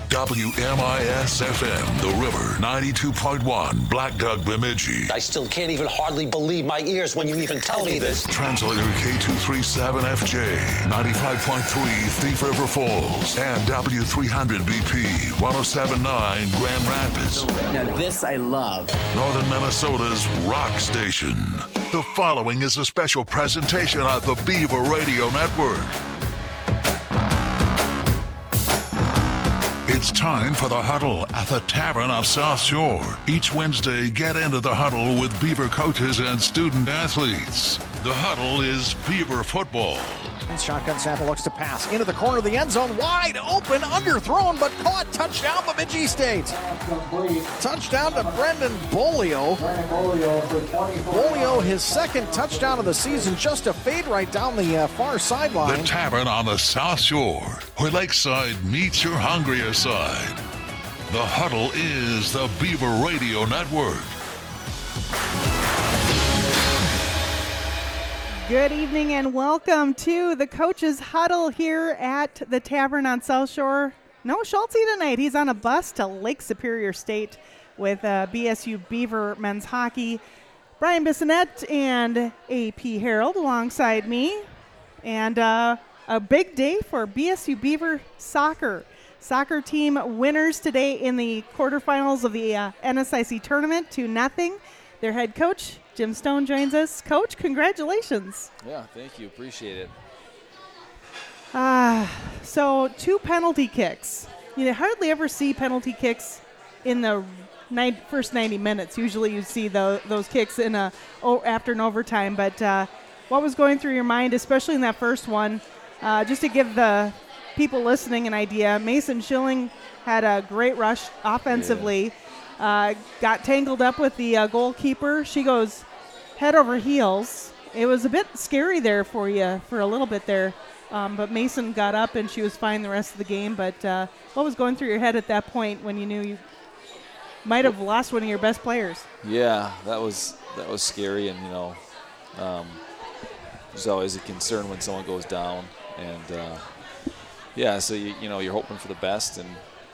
WMIS FM, The River, 92.1, Black Duck, Bemidji. I still can't even hardly believe my ears when you even tell me this. Translator K237FJ, 95.3 Thief River Falls, and W300BP, 107.9 Grand Rapids. Now this I love. Northern Minnesota's rock station. The following is a special presentation of the Beaver Radio Network. It's time for the huddle at the Tavern of South Shore. Each Wednesday, get into the huddle with Beaver coaches and student athletes. The huddle is Beaver football. Shotgun Sample looks to pass into the corner of the end zone, wide open, underthrown, but caught. Touchdown, Bemidji State. Touchdown to Brendan Bolio. Bolio, his second touchdown of the season, just a fade right down the far sideline. The Tavern on the South Shore, where Lakeside meets your hungrier side. The huddle is the Beaver Radio Network. Good evening and welcome to the Coaches Huddle here at the Tavern on South Shore. No Schulte tonight. He's on a bus to Lake Superior State with BSU Beaver men's hockey. Brian Bissonette and AP Harold alongside me. And a big day for BSU Beaver soccer. Soccer team winners today in the quarterfinals of the NSIC tournament, 2-0. Their head coach, Jim Stone, joins us. Coach, congratulations. Yeah, thank you. Appreciate it. So 2 penalty kicks. You hardly ever see penalty kicks in the first 90 minutes. Usually you see those kicks in after an overtime. But what was going through your mind, especially in that first one, just to give the people listening an idea, Mason Schilling had a great rush offensively. Yeah. Got tangled up with the goalkeeper. She goes head over heels. It was a bit scary there for you for a little bit there. But Mason got up and she was fine the rest of the game. But what was going through your head at that point when you knew you might have lost one of your best players? Yeah, that was scary, and there's always a concern when someone goes down, and so you're hoping for the best, and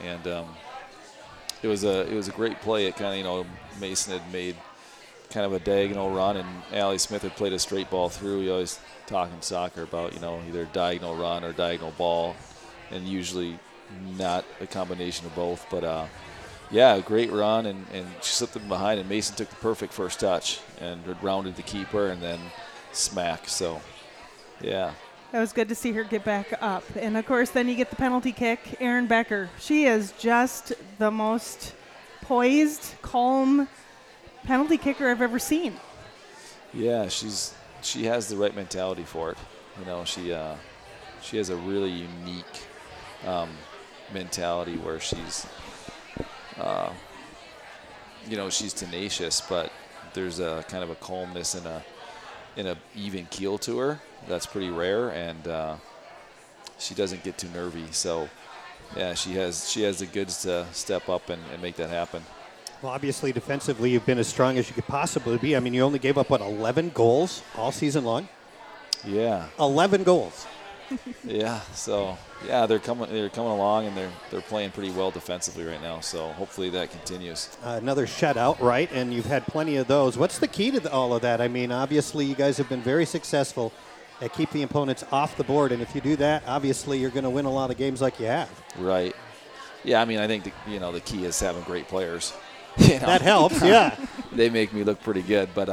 it was a great play. It kind of Mason had made kind of a diagonal run, and Allie Smith had played a straight ball through. We always talk in soccer about either diagonal run or diagonal ball, and usually not a combination of both. But a great run, and she slipped them behind, and Mason took the perfect first touch and rounded the keeper, and then smack. So yeah. It was good to see her get back up. And, of course, then you get the penalty kick. Erin Becker, she is just the most poised, calm penalty kicker I've ever seen. Yeah, she has the right mentality for it. She has a really unique mentality where she's she's tenacious, but there's a kind of a calmness and a even keel to her. That's pretty rare, and she doesn't get too nervy. So, yeah, she has the goods to step up and make that happen. Well, obviously, defensively, you've been as strong as you could possibly be. I mean, you only gave up, 11 goals all season long? Yeah. 11 goals. Yeah, so, they're coming along, and they're playing pretty well defensively right now, so hopefully that continues. Another shutout, right, and you've had plenty of those. What's the key to all of that? I mean, obviously, you guys have been very successful at keep the opponents off the board, and if you do that, obviously you're going to win a lot of games like you have. Right. Yeah, I mean, I think the key is having great players. That helps, yeah. They make me look pretty good, but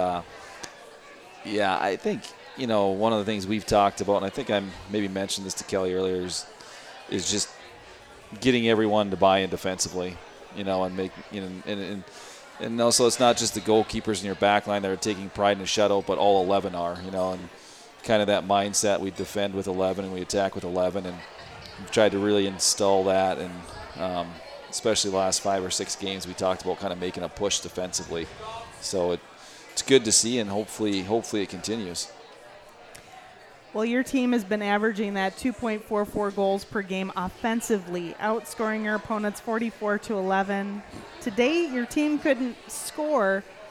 I think one of the things we've talked about, and I think I maybe mentioned this to Kelly earlier, is just getting everyone to buy in defensively, and make and also it's not just the goalkeepers in your back line that are taking pride in a shutout, but all 11 are, and kind of that mindset. We defend with 11 and we attack with 11, and we've tried to really install that, and especially the last 5 or 6 games we talked about kind of making a push defensively. So it's good to see, and hopefully it continues. Well, your team has been averaging that 2.44 goals per game offensively, outscoring your opponents 44-11. Today, your team couldn't score.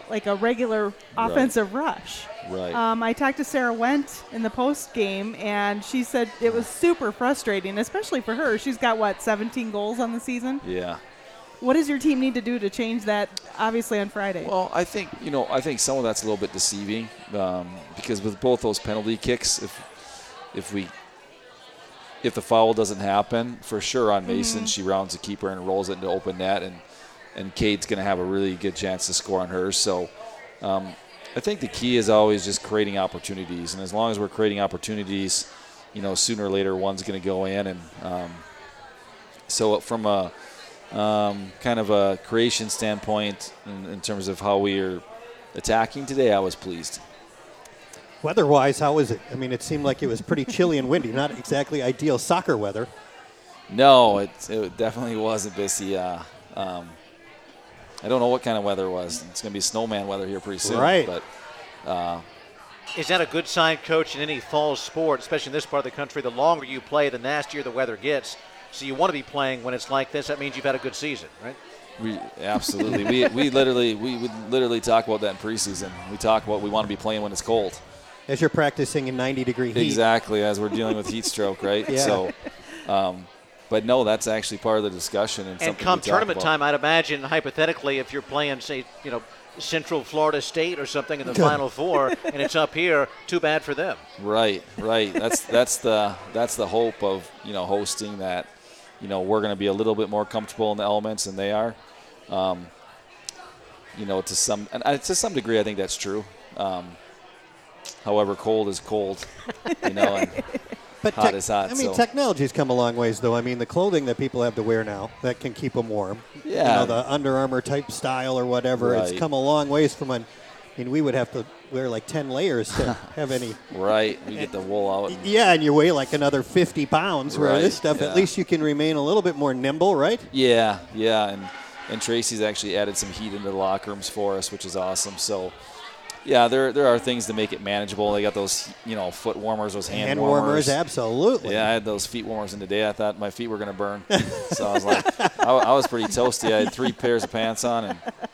like a regular offensive rush. Right. I talked to Sarah Wendt in the post game, and she said it was super frustrating, especially for her. She's got 17 goals on the season. Yeah. What does your team need to do to change that? Obviously on Friday. Well, I think some of that's a little bit deceiving because with both those penalty kicks, if the foul doesn't happen, for sure on Mason, she rounds the keeper and rolls it into open net, and Kate's going to have a really good chance to score on hers. So I think the key is always just creating opportunities, and as long as we're creating opportunities, sooner or later one's going to go in, and so from a kind of a creation standpoint in terms of how we are attacking today, I was pleased. Weather-wise, how is it? I mean, it seemed like it was pretty chilly and windy, not exactly ideal soccer weather. No, it definitely wasn't, Bissy. I don't know what kind of weather it was. It's going to be snowman weather here pretty soon. Right. But is that a good sign, Coach, in any fall sport, especially in this part of the country? The longer you play, the nastier the weather gets. So you want to be playing when it's like this. That means you've had a good season, right? Absolutely. we would literally talk about that in preseason. We talk about we want to be playing when it's cold. As you're practicing in 90-degree heat. Exactly, as we're dealing with heat stroke, right? Yeah. So, but no, that's actually part of the discussion. And come tournament time, I'd imagine, hypothetically, if you're playing, say, Central Florida State or something in the Final Four, and it's up here, too bad for them. Right. That's the hope of hosting that. We're going to be a little bit more comfortable in the elements than they are. To some degree, I think that's true. However, cold is cold, and but hot is hot. I mean, technology's come a long ways, though. I mean, the clothing that people have to wear now that can keep them warm. Yeah. The Under Armour type style or whatever. Right. It's come a long ways from we would have to wear like 10 layers to have any. Right. We get the wool out. Yeah, and you weigh like another 50 pounds. Where Right, this stuff, at least you can remain a little bit more nimble, right? Yeah. And Tracy's actually added some heat into the locker rooms for us, which is awesome. So. Yeah, there are things to make it manageable. They got those, foot warmers, those hand warmers. Absolutely. Yeah, I had those feet warmers in today. I thought my feet were going to burn. So I was like, I was pretty toasty. I had 3 pairs of pants on.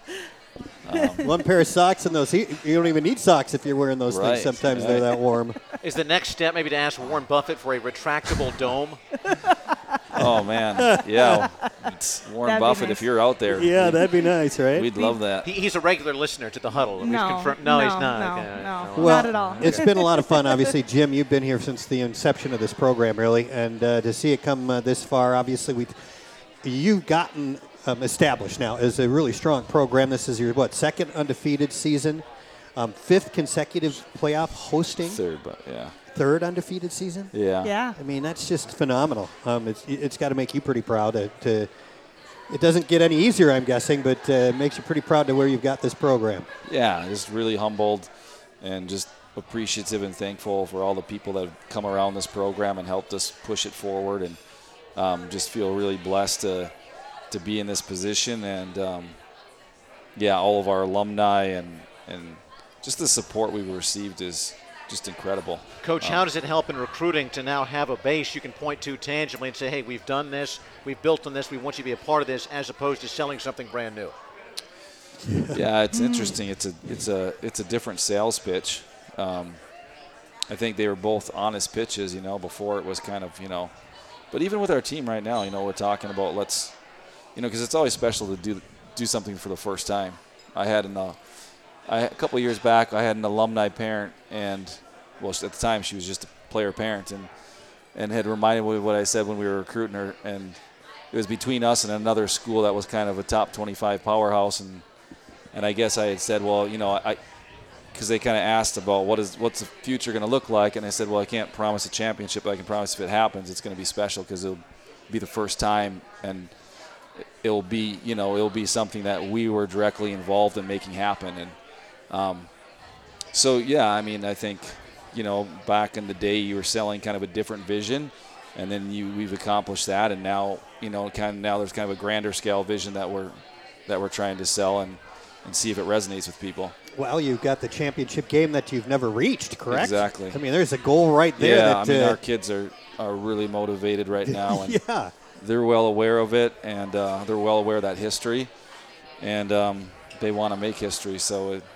And one pair of socks and those heat. You don't even need socks if you're wearing those things. Sometimes they're that warm. Is the next step maybe to ask Warren Buffett for a retractable dome? Oh, man. Yeah. Warren Buffett, nice. If you're out there. Yeah, that'd be nice, right? We'd love that. He's a regular listener to the Huddle. No, he's not. No, Well, not at all. It's been a lot of fun. Obviously, Jim, you've been here since the inception of this program, really. And to see it come this far, obviously, you've gotten established now as a really strong program. This is your, second undefeated season? 5th consecutive playoff hosting? Third, but yeah. 3rd undefeated season? Yeah. I mean, that's just phenomenal. It's got to make you pretty proud. It doesn't get any easier, I'm guessing, but it makes you pretty proud to where you've got this program. Yeah, just really humbled and just appreciative and thankful for all the people that have come around this program and helped us push it forward, and just feel really blessed to be in this position, and all of our alumni and just the support we've received is just incredible. Coach, how does it help in recruiting to now have a base you can point to tangibly and say, hey, we've done this, we've built on this, we want you to be a part of this, as opposed to selling something brand new? Yeah, it's interesting. It's a different sales pitch. I think they were both honest pitches, before it was kind of, but even with our team right now, we're talking about because it's always special to do something for the first time. A couple of years back, I had an alumni parent, and at the time she was just a player parent, and had reminded me of what I said when we were recruiting her, and it was between us and another school that was kind of a top 25 powerhouse, and I guess I had said, well, because they kind of asked about what's the future going to look like, and I said, well, I can't promise a championship, but I can promise if it happens, it's going to be special because it'll be the first time, and it'll be something that we were directly involved in making happen, and I think, back in the day you were selling kind of a different vision, and then we've accomplished that, and now, now there's kind of a grander scale vision that we're trying to sell and see if it resonates with people. Well, you've got the championship game that you've never reached, correct? Exactly. I mean, there's a goal right there. Yeah, our kids are really motivated right now, and yeah. They're well aware of it, and they're well aware of that history, and they want to make history, so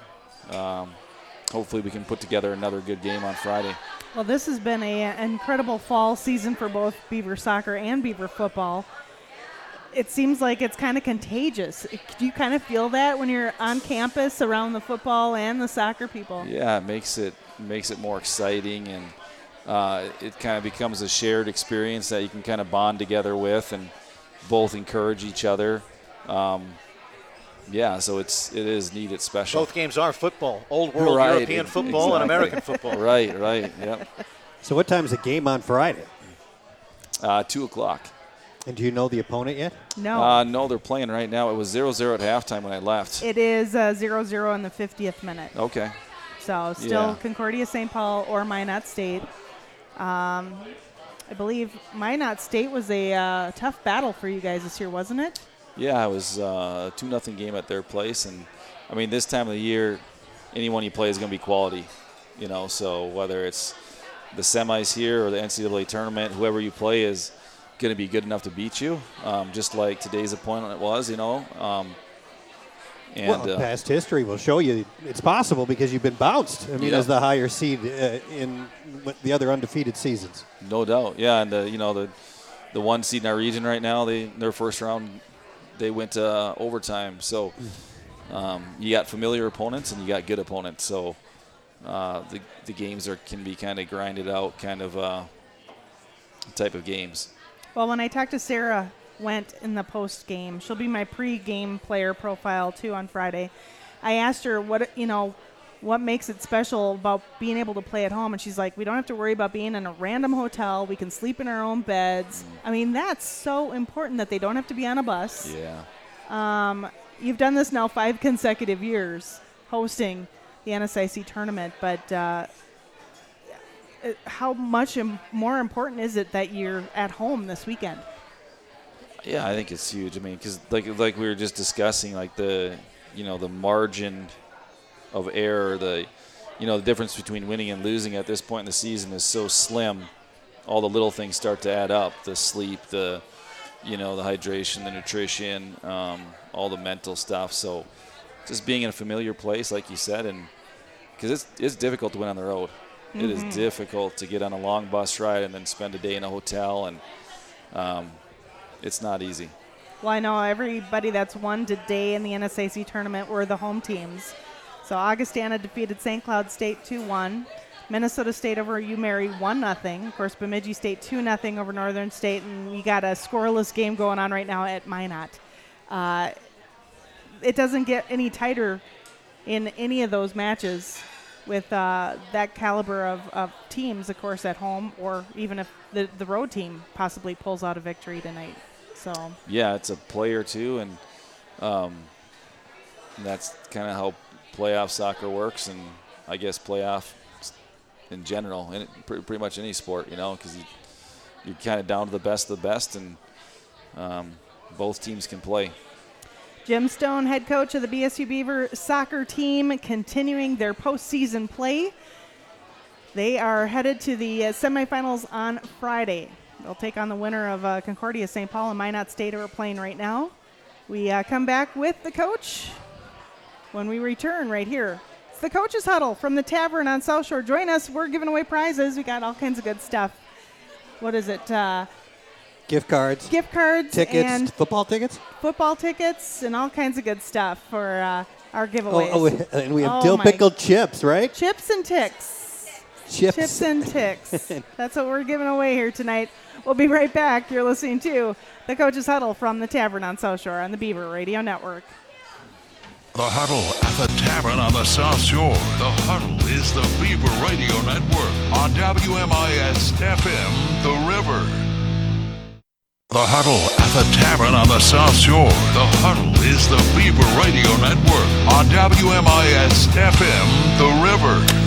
hopefully we can put together another good game on Friday. Well, this has been an incredible fall season for both Beaver soccer and Beaver football. It seems like it's kind of contagious. Do you kind of feel that when you're on campus around the football and the soccer people? Yeah, it makes it more exciting, and it kind of becomes a shared experience that you can kind of bond together with and both encourage each other. Yeah, so it is neat. It's special. Both games are football. Old world European football and American football. Right, yep. So what time is the game on Friday? 2:00. And do you know the opponent yet? No. No, they're playing right now. It was 0-0 at halftime when I left. It is 0-0 in the 50th minute. Okay. So still Yeah. Concordia St. Paul or Minot State. I believe Minot State was a tough battle for you guys this year, wasn't it? Yeah, it was a 2-0 game at their place. And, I mean, this time of the year, anyone you play is going to be quality. So whether it's the semis here or the NCAA tournament, whoever you play is going to be good enough to beat you, just like today's opponent was, past history will show you it's possible because you've been bounced. I mean, as the higher seed in the other undefeated seasons. No doubt, yeah. And the one seed in our region right now, their first round, they went to overtime. So you got familiar opponents and you got good opponents. So the games can be kind of grinded out, kind of type of games. Well, when I talked to Sarah Went in the post game, she'll be my pre-game player profile too on Friday. I asked her what makes it special about being able to play at home, and she's like, we don't have to worry about being in a random hotel. We can sleep in our own beds. I mean, that's so important that they don't have to be on a bus. Yeah. You've done this now 5 consecutive years, hosting the NSIC tournament, but how much more important is it that you're at home this weekend? Yeah, I think it's huge. I mean, because like we were just discussing, like the margin of error, the difference between winning and losing at this point in the season is so slim. All the little things start to add up: the sleep, the hydration, the nutrition, all the mental stuff. So just being in a familiar place, like you said, and because it's difficult to win on the road. Mm-hmm. It is difficult to get on a long bus ride and then spend a day in a hotel, and it's not easy. Well, I know everybody that's won today in the NSAC tournament were the home teams. So Augustana defeated St. Cloud State 2-1. Minnesota State over UMary 1-0. Of course, Bemidji State 2-0 over Northern State, and we got a scoreless game going on right now at Minot. It doesn't get any tighter in any of those matches with that caliber of teams, of course, at home, or even if the road team possibly pulls out a victory tonight. So yeah, it's a play or two, and that's kind of how playoff soccer works, and I guess playoff in general, in pretty much any sport, because you're kind of down to the best of the best, and both teams can play. Jim Stone, head coach of the BSU Beaver soccer team, continuing their postseason play. They are headed to the semifinals on Friday. They'll take on the winner of Concordia St. Paul and Minot State, who are playing right now. We come back with the coach when we return right here. It's the Coach's Huddle from the Tavern on South Shore. Join us. We're giving away prizes. We got all kinds of good stuff. What is it? Gift cards. Tickets. And football tickets? Football tickets and all kinds of good stuff for our giveaways. And we have dill pickled chips, right? Chips and ticks. Chips and ticks. That's what we're giving away here tonight. We'll be right back. You're listening to the Coach's Huddle from the Tavern on South Shore on the Beaver Radio Network. The Huddle at the Tavern on the South Shore. The Huddle is the Beaver Radio Network on WMIS FM, The River. The Huddle at the Tavern on the South Shore. The Huddle is the Beaver Radio Network on WMIS FM, The River.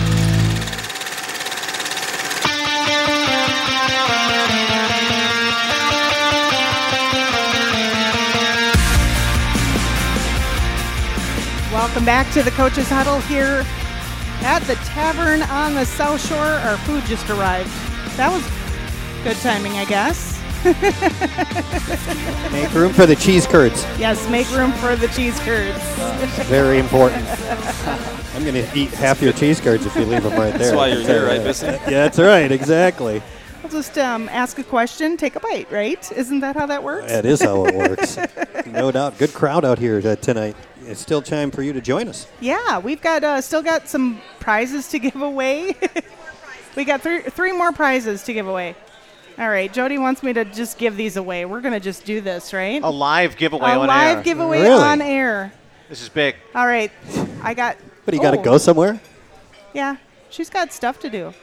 Welcome back to the Coach's Huddle here at the Tavern on the South Shore. Our food just arrived. That was good timing, I guess. Make room for the cheese curds. Yes, make room for the cheese curds. Very important. I'm going to eat half your cheese curds if you leave them right there. That's why you're here, right, Bissy? Yeah, that's right. Exactly. We'll just ask a question, take a bite, right? Isn't that how that works? That is how it works. No doubt. Good crowd out here tonight. It's still time for you to join us. Yeah, we've got still got some prizes to give away. We got three more prizes to give away. All right, Jody wants me to just give these away. We're going to just do this, right? A live giveaway on air. A live giveaway Really? on air. This is big. All right, I got. But you got to go somewhere? Yeah, she's got stuff to do.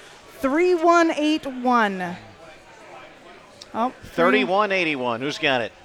3181. Oh, 3181. Who's got it?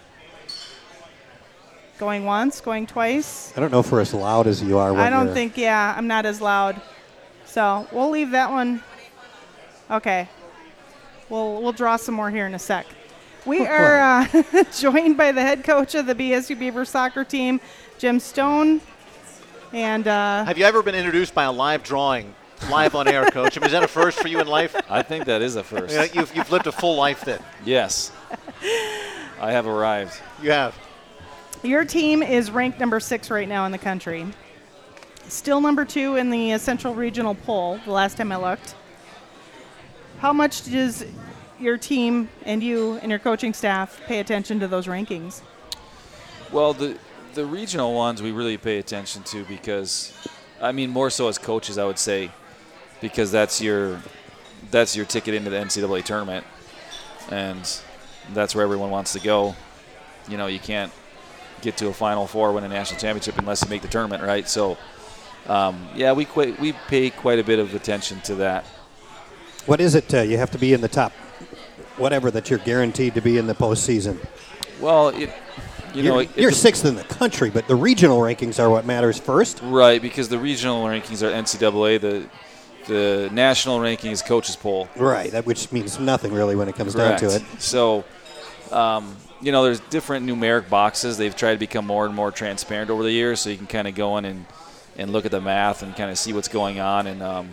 Going once, going twice. I don't know if we're as loud as you are. When I don't you're- think, I'm not as loud. So we'll leave that one. Okay. We'll draw some more here in a sec. We are joined by the head coach of the BSU Beaver soccer team, Jim Stone. And Have you ever been introduced by a live drawing, live on air, Coach? I mean, is that a first for you in life? I think that is a first. You know, you've lived a full life then. Yes. I have arrived. You have. your team is ranked number 6 right now in the country. Still number 2 in the Central Regional poll, the last time I looked. How much does your team and you and your coaching staff pay attention to those rankings? Well, the regional ones we really pay attention to because, I mean, more so as coaches, I would say, because that's your ticket into the NCAA tournament, and that's where everyone wants to go. You know, you can't get to a Final Four, win a national championship unless you make the tournament, right? So, we pay quite a bit of attention to that. What is it? You have to be in the top, whatever that you're guaranteed to be in the postseason. Well, You're 6th in the country, but the regional rankings are what matters first. Right, because the regional rankings are NCAA. The national ranking is coaches poll. Right, which means nothing really when it comes down to it. So, there's different numeric boxes. They've tried to become more and more transparent over the years, so you can kind of go in and look at the math and kind of see what's going on. And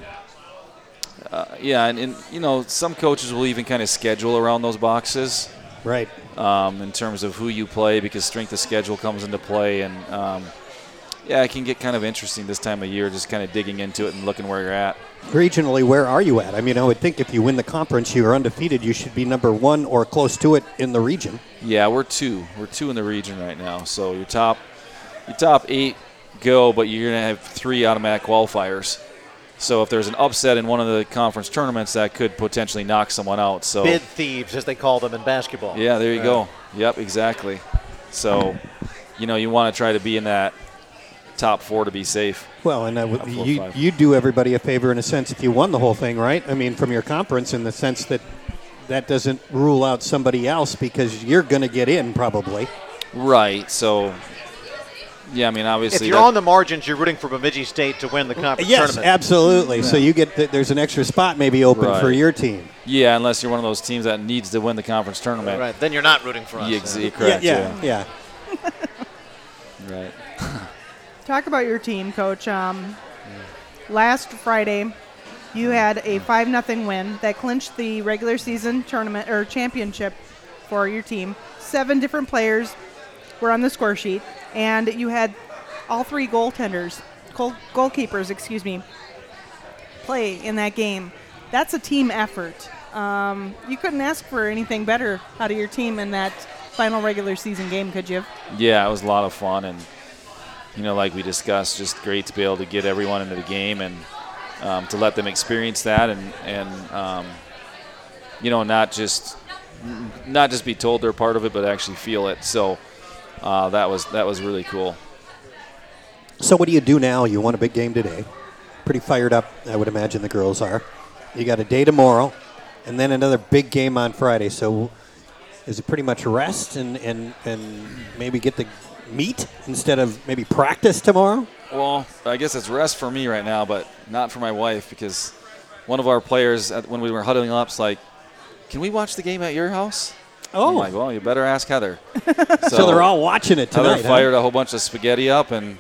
some coaches will even kind of schedule around those boxes. Right. In terms of who you play, because strength of schedule comes into play, and it can get kind of interesting this time of year, just kind of digging into it and looking where you're at. Regionally, where are you at? I mean, I would think if you win the conference, you're undefeated. You should be number 1 or close to it in the region. Yeah, we're 2. We're 2 in the region right now. So your top 8 go, but you're going to have 3 automatic qualifiers. So if there's an upset in one of the conference tournaments, that could potentially knock someone out. So Bid thieves, as they call them in basketball. Yeah, there you go. Yep, exactly. So, you want to try to be in that top 4 to be safe. Well, and you do everybody a favor in a sense if you won the whole thing, right? I mean, from your conference, in the sense that doesn't rule out somebody else because you're going to get in probably. Right. So, yeah, I mean, obviously. If you're on the margins, you're rooting for Bemidji State to win the conference tournament. Yes, absolutely. Yeah. So you get there's an extra spot maybe open for your team. Yeah, unless you're one of those teams that needs to win the conference tournament. Right. Then you're not rooting for us. Correct. Yeah. Right. Talk about your team, Coach. Last Friday, you had a 5-0 win that clinched the regular season tournament or championship for your team. 7 different players were on the score sheet, and you had all 3 goalkeepers, play in that game. That's a team effort. You couldn't ask for anything better out of your team in that final regular season game, could you? Yeah, it was a lot of fun, and like we discussed, just great to be able to get everyone into the game and to let them experience that and not just be told they're part of it, but actually feel it. So that was really cool. So what do you do now? You won a big game today. Pretty fired up, I would imagine the girls are. You got a day tomorrow, and then another big game on Friday. So is it pretty much rest and maybe get the meet instead of maybe practice tomorrow? Well, I guess it's rest for me right now, but not for my wife, because one of our players, when we were huddling up, is like, can we watch the game at your house? Oh. I'm like, well, you better ask Heather. So they're all watching it tonight. Heather fired a whole bunch of spaghetti up, and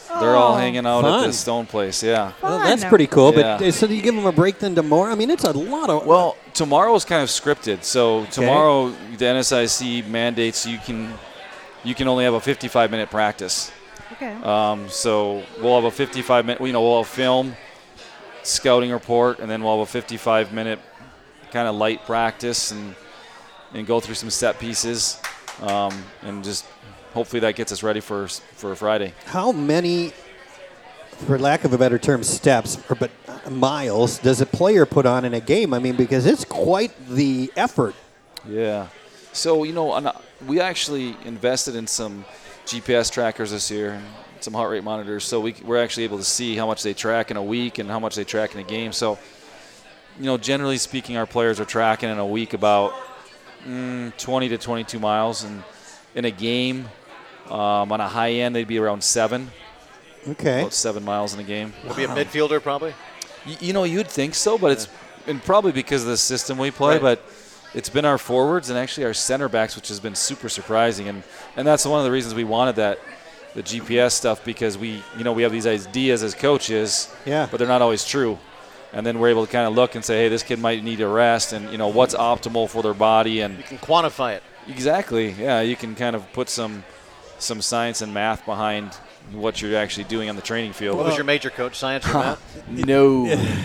They're all hanging out Fun. at this Stone place, yeah. Well, that's pretty cool. Yeah. But so do you give them a break then tomorrow? I mean, it's a lot of. Well, tomorrow's kind of scripted. So tomorrow, the NSIC mandates you can only have a 55-minute practice. Okay. So we'll have a 55-minute. We'll have film, scouting report, and then we'll have a 55-minute kind of light practice and go through some set pieces, and just hopefully that gets us ready for Friday. How many, for lack of a better term, steps but miles does a player put on in a game? I mean, because it's quite the effort. Yeah. So, we actually invested in some GPS trackers this year and some heart rate monitors. So we're actually able to see how much they track in a week and how much they track in a game. So, generally speaking, our players are tracking in a week about 20 to 22 miles. And in a game, on a high end, they'd be around 7. Okay. About 7 miles in a game. Would be a midfielder probably? You'd think so, but it's and probably because of the system we play, Right. but it's been our forwards and actually our center backs, which has been super surprising. And that's one of the reasons we wanted the GPS stuff, because we have these ideas as coaches, but they're not always true. And then we're able to kind of look and say, hey, this kid might need a rest, and what's optimal for their body. And you can quantify it. Exactly. Yeah, you can kind of put some science and math behind what you're actually doing on the training field. What was your major, coach? Science or math? No.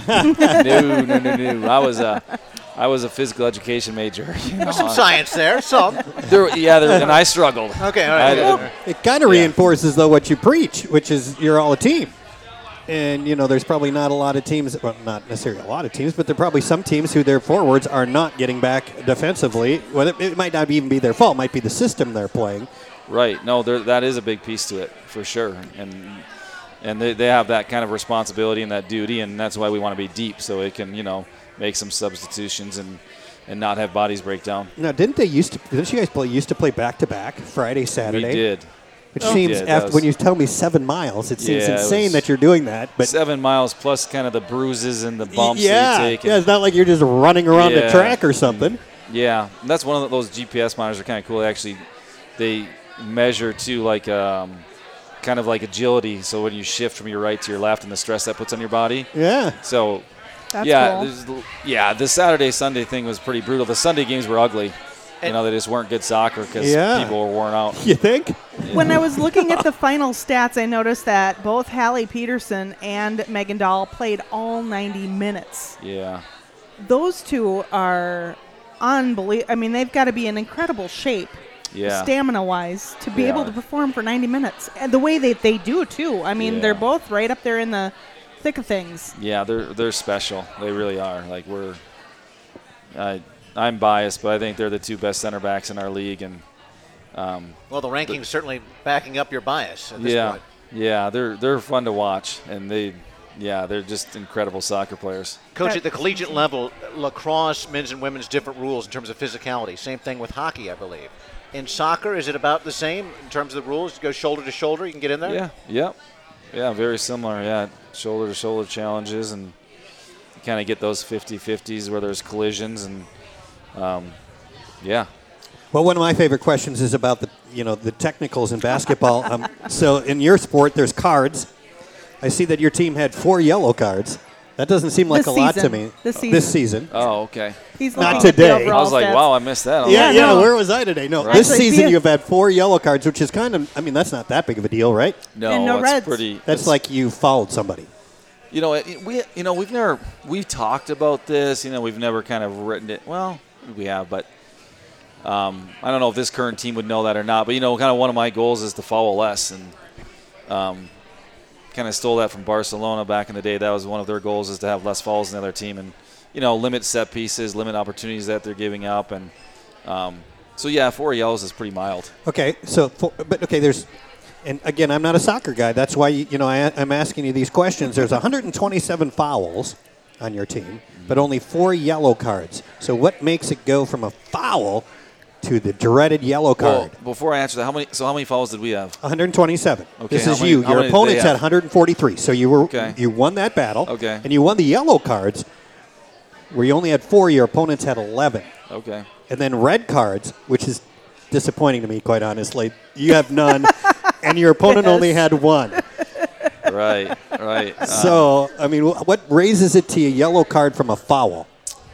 No. I was a physical education major. There's some science there, some. And I struggled. Okay, all right. It kind of reinforces, though, what you preach, which is you're all a team. And, there's probably not a lot of teams, well, not necessarily a lot of teams, but there are probably some teams who their forwards are not getting back defensively. Well, it might not even be their fault. It might be the system they're playing. Right. No, that is a big piece to it, for sure. And they have that kind of responsibility and that duty, and that's why we want to be deep, so it can, make some substitutions and not have bodies break down. Now, didn't you guys used to play back-to-back, Friday, Saturday? We did. Which seems, when you tell me 7 miles, it seems insane that you're doing that. But 7 miles plus kind of the bruises and the bumps that you take. Yeah, it's not like you're just running around the track or something. Yeah, and that's one of those GPS monitors are kind of cool. Actually, they measure too, like kind of like agility. So when you shift from your right to your left and the stress that puts on your body. Yeah. So, That's cool. The Saturday-Sunday thing was pretty brutal. The Sunday games were ugly. They just weren't good soccer because people were worn out. You think? When I was looking at the final stats, I noticed that both Hallie Peterson and Megan Dahl played all 90 minutes. Yeah. Those two are unbelievable. I mean, they've got to be in incredible shape, stamina-wise, to be able to perform for 90 minutes. And the way that they do, too. I mean, they're both right up there in the thick of things. Yeah, they're special. They really are. Like, I'm biased, but I think they're the two best center backs in our league. And well, the rankings certainly backing up your bias at this point. Yeah, they're fun to watch, and they're just incredible soccer players. Coach, at the collegiate level, lacrosse, men's and women's, different rules in terms of physicality. Same thing with hockey, I believe. In soccer, is it about the same in terms of the rules? You go shoulder to shoulder, you can get in there? Yeah, very similar. Yeah, shoulder to shoulder challenges, and you kind of get those 50-50s where there's collisions, and Well, one of my favorite questions is about the technicals in basketball. So in your sport, there's cards. I see that your team had 4 yellow cards. That doesn't seem like a lot to me. This season. Oh, okay. He's Not looking at the today. overall I was like, stats. wow, I missed that. No. Where was I today? No, Right. this Actually, season see- you've had 4 yellow cards, which is kind of, that's not that big of a deal, right? No, And no it's reds. pretty. That's like you fouled somebody. We've talked about this. We've never kind of written it. Well, we have, but I don't know if this current team would know that or not. But kind of one of my goals is to foul less, and kind of stole that from Barcelona back in the day. That was one of their goals, is to have less fouls than the other team, and limit set pieces, limit opportunities that they're giving up, and 4 yellows is pretty mild. Okay, there's, and again, I'm not a soccer guy. That's why I'm asking you these questions. There's 127 fouls on your team, but only 4 yellow cards. So what makes it go from a foul to the dreaded yellow card? Well, before I answer that, how many fouls did we have? 127. Okay, This how is many- you. how Your many did opponents they had have? 143. So you won that battle. Okay. And you won the yellow cards, where you only had 4. Your opponents had 11. Okay. And then red cards, which is disappointing to me, quite honestly. You have none, and your opponent only had 1. Right. So, I mean, what raises it to a yellow card from a foul?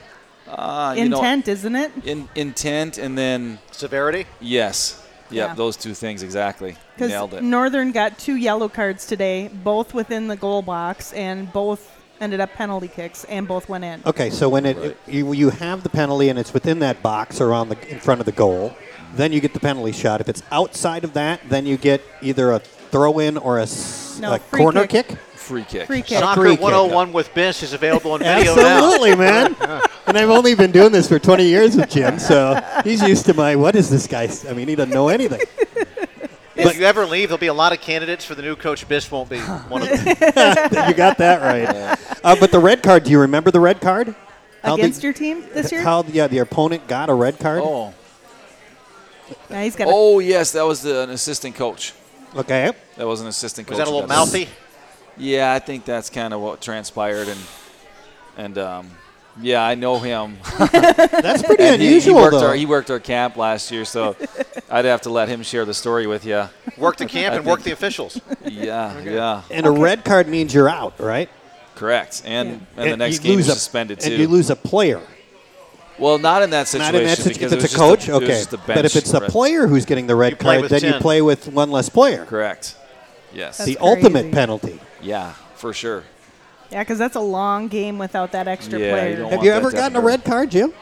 Intent, isn't it? Intent and then Severity? yes. Yep, Yeah. those two things exactly. Nailed Because it. Northern got 2 yellow cards today, both within the goal box, and both ended up penalty kicks, and both went in. Okay, so when you have the penalty and it's within that box or in front of the goal, then you get the penalty shot. If it's outside of that, then you get either a throw-in or a No, free corner kick. kick. Free kick. Free kick. Soccer Free kick. 101 with Biss is available on video now. Absolutely, man. And I've only been doing this for 20 years with Jim, so he's used to what is this guy? I mean, he doesn't know anything. If you ever leave, there'll be a lot of candidates for the new coach. Biss won't be one of them. You got that right. But the red card, do you remember the red card? Against your team this year? How the opponent got a red card? Oh. Now he's got Oh, yes, that was an assistant coach. Okay. That was an assistant coach. Was that a little That's- mouthy? Yeah, I think that's kind of what transpired, and yeah, I know him. That's pretty And unusual, though. he worked our camp last year, so I'd have to let him share the story with you. Work the camp and work the officials. Yeah, And a red card means you're out, right? correct. And the And next you game lose is a- suspended And too. you lose a player. Well, not in that situation. Not in that situation. because If it it's a was coach, just it was okay. just a But if bench it's a red. player who's getting the red You play card, with then you 10. play with one less player. Correct. Yes. That's The crazy. ultimate penalty. Yeah, for sure. Yeah, because that's a long game without that extra Yeah, you player. don't Have want you that ever to gotten a happen. red card, Jim?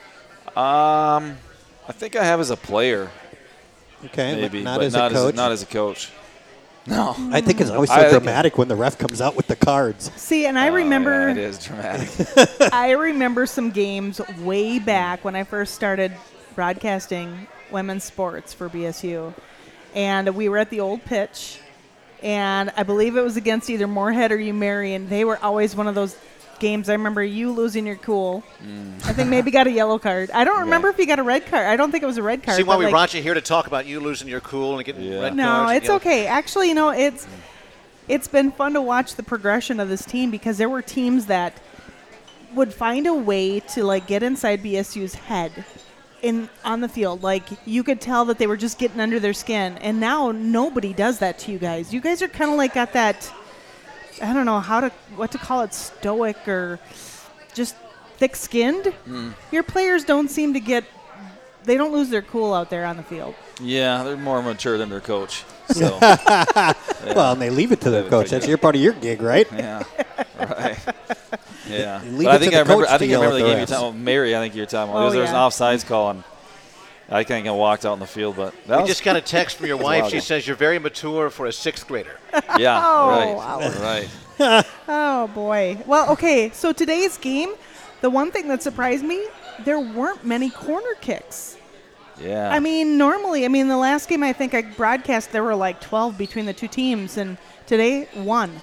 I think I have as a player, Okay, maybe, not but as a coach. not as a coach. No. I think it's always so I think- dramatic when the ref comes out with the cards. See, and I remember Yeah, it is dramatic. I remember some games way back when I first started broadcasting women's sports for BSU. And we were at the old pitch, and I believe it was against either Moorhead or UMary, and they were always one of those games. I remember you losing your cool. I think maybe got a yellow card. I don't remember if you got a red card. I don't think it was a red card. See why but we like- brought you here to talk about you losing your cool and getting red No, cards. it's okay. Actually, it's been fun to watch the progression of this team because there were teams that would find a way to like get inside BSU's head on the field. Like you could tell that they were just getting under their skin, and now nobody does that to you guys. You guys are kind of like got that. I don't know what to call it, stoic or just thick-skinned. Your players don't seem to they don't lose their cool out there on the field. Yeah, they're more mature than their coach. So Well, and they leave it to their coach. That's your part of your gig, right? yeah, right. Yeah, Leave But it to the coach I to think I yell remember at the the game you're refs. talking about. Mary, I think you're talking about. Oh, There was an yeah. offsides call, and I think I walked out in the field, but that We was just got a text from your wife. wild She game. says you're very mature for a sixth grader. yeah, Oh, right. Oh boy. Well, okay. So today's game, the one thing that surprised me, there weren't many corner kicks. Yeah. I mean, normally, the last game I think I broadcast there were like 12 between the two teams, and today 1.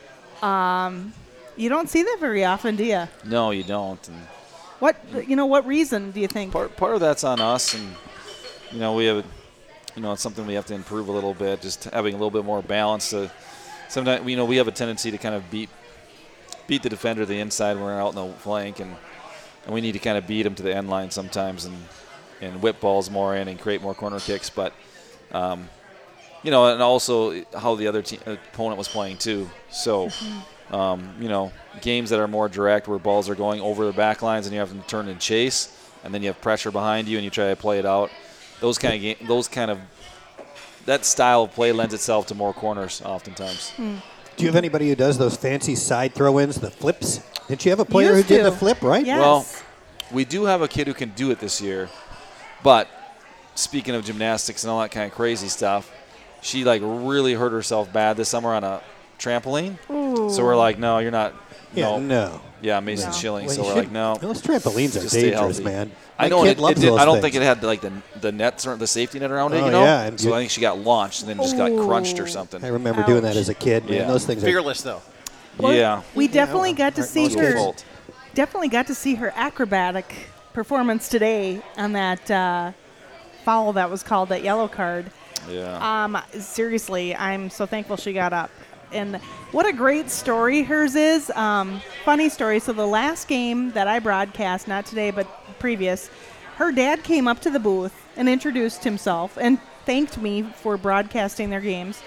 You don't see that very often, do you? no, you don't. And What reason do you think? part of that's on us, and we have, it's something we have to improve a little bit. Just having a little bit more balance. Sometimes we have a tendency to kind of beat the defender to the inside when we're out in the flank, and we need to kind of beat them to the end line sometimes, and whip balls more in and create more corner kicks. But and also how the other opponent was playing too. So. Games that are more direct where balls are going over the back lines and you have to turn and chase, and then you have pressure behind you and you try to play it out. That style of play lends itself to more corners oftentimes. Do you have anybody who does those fancy side throw-ins, the flips? Didn't you have a player Used who did to. the flip, right? Yes. Well, we do have a kid who can do it this year, but speaking of gymnastics and all that kind of crazy stuff, she really hurt herself bad this summer on a trampoline. Ooh. So we're like, no, you're not. No. Yeah, Mason No. Schilling. Well, so you we're should- like, no. Those trampolines are Just stay dangerous, healthy. man. I My know, kid and loves it did, those I don't things. think it had the nets or the safety net around it, Oh, you know. yeah, and So you- I think she got launched and then just got crunched or something. I remember doing that Ouch. as a kid, man. Yeah. Those things are Fearless, though. Well, Yeah. We definitely got to Aren't see most It's her her. kids? fault. Definitely got to see her acrobatic performance today on that foul that was called, that yellow card. Yeah. Seriously, I'm so thankful she got up. And what a great story hers is. Funny story. So the last game that I broadcast, not today but previous, her dad came up to the booth and introduced himself and thanked me for broadcasting their games.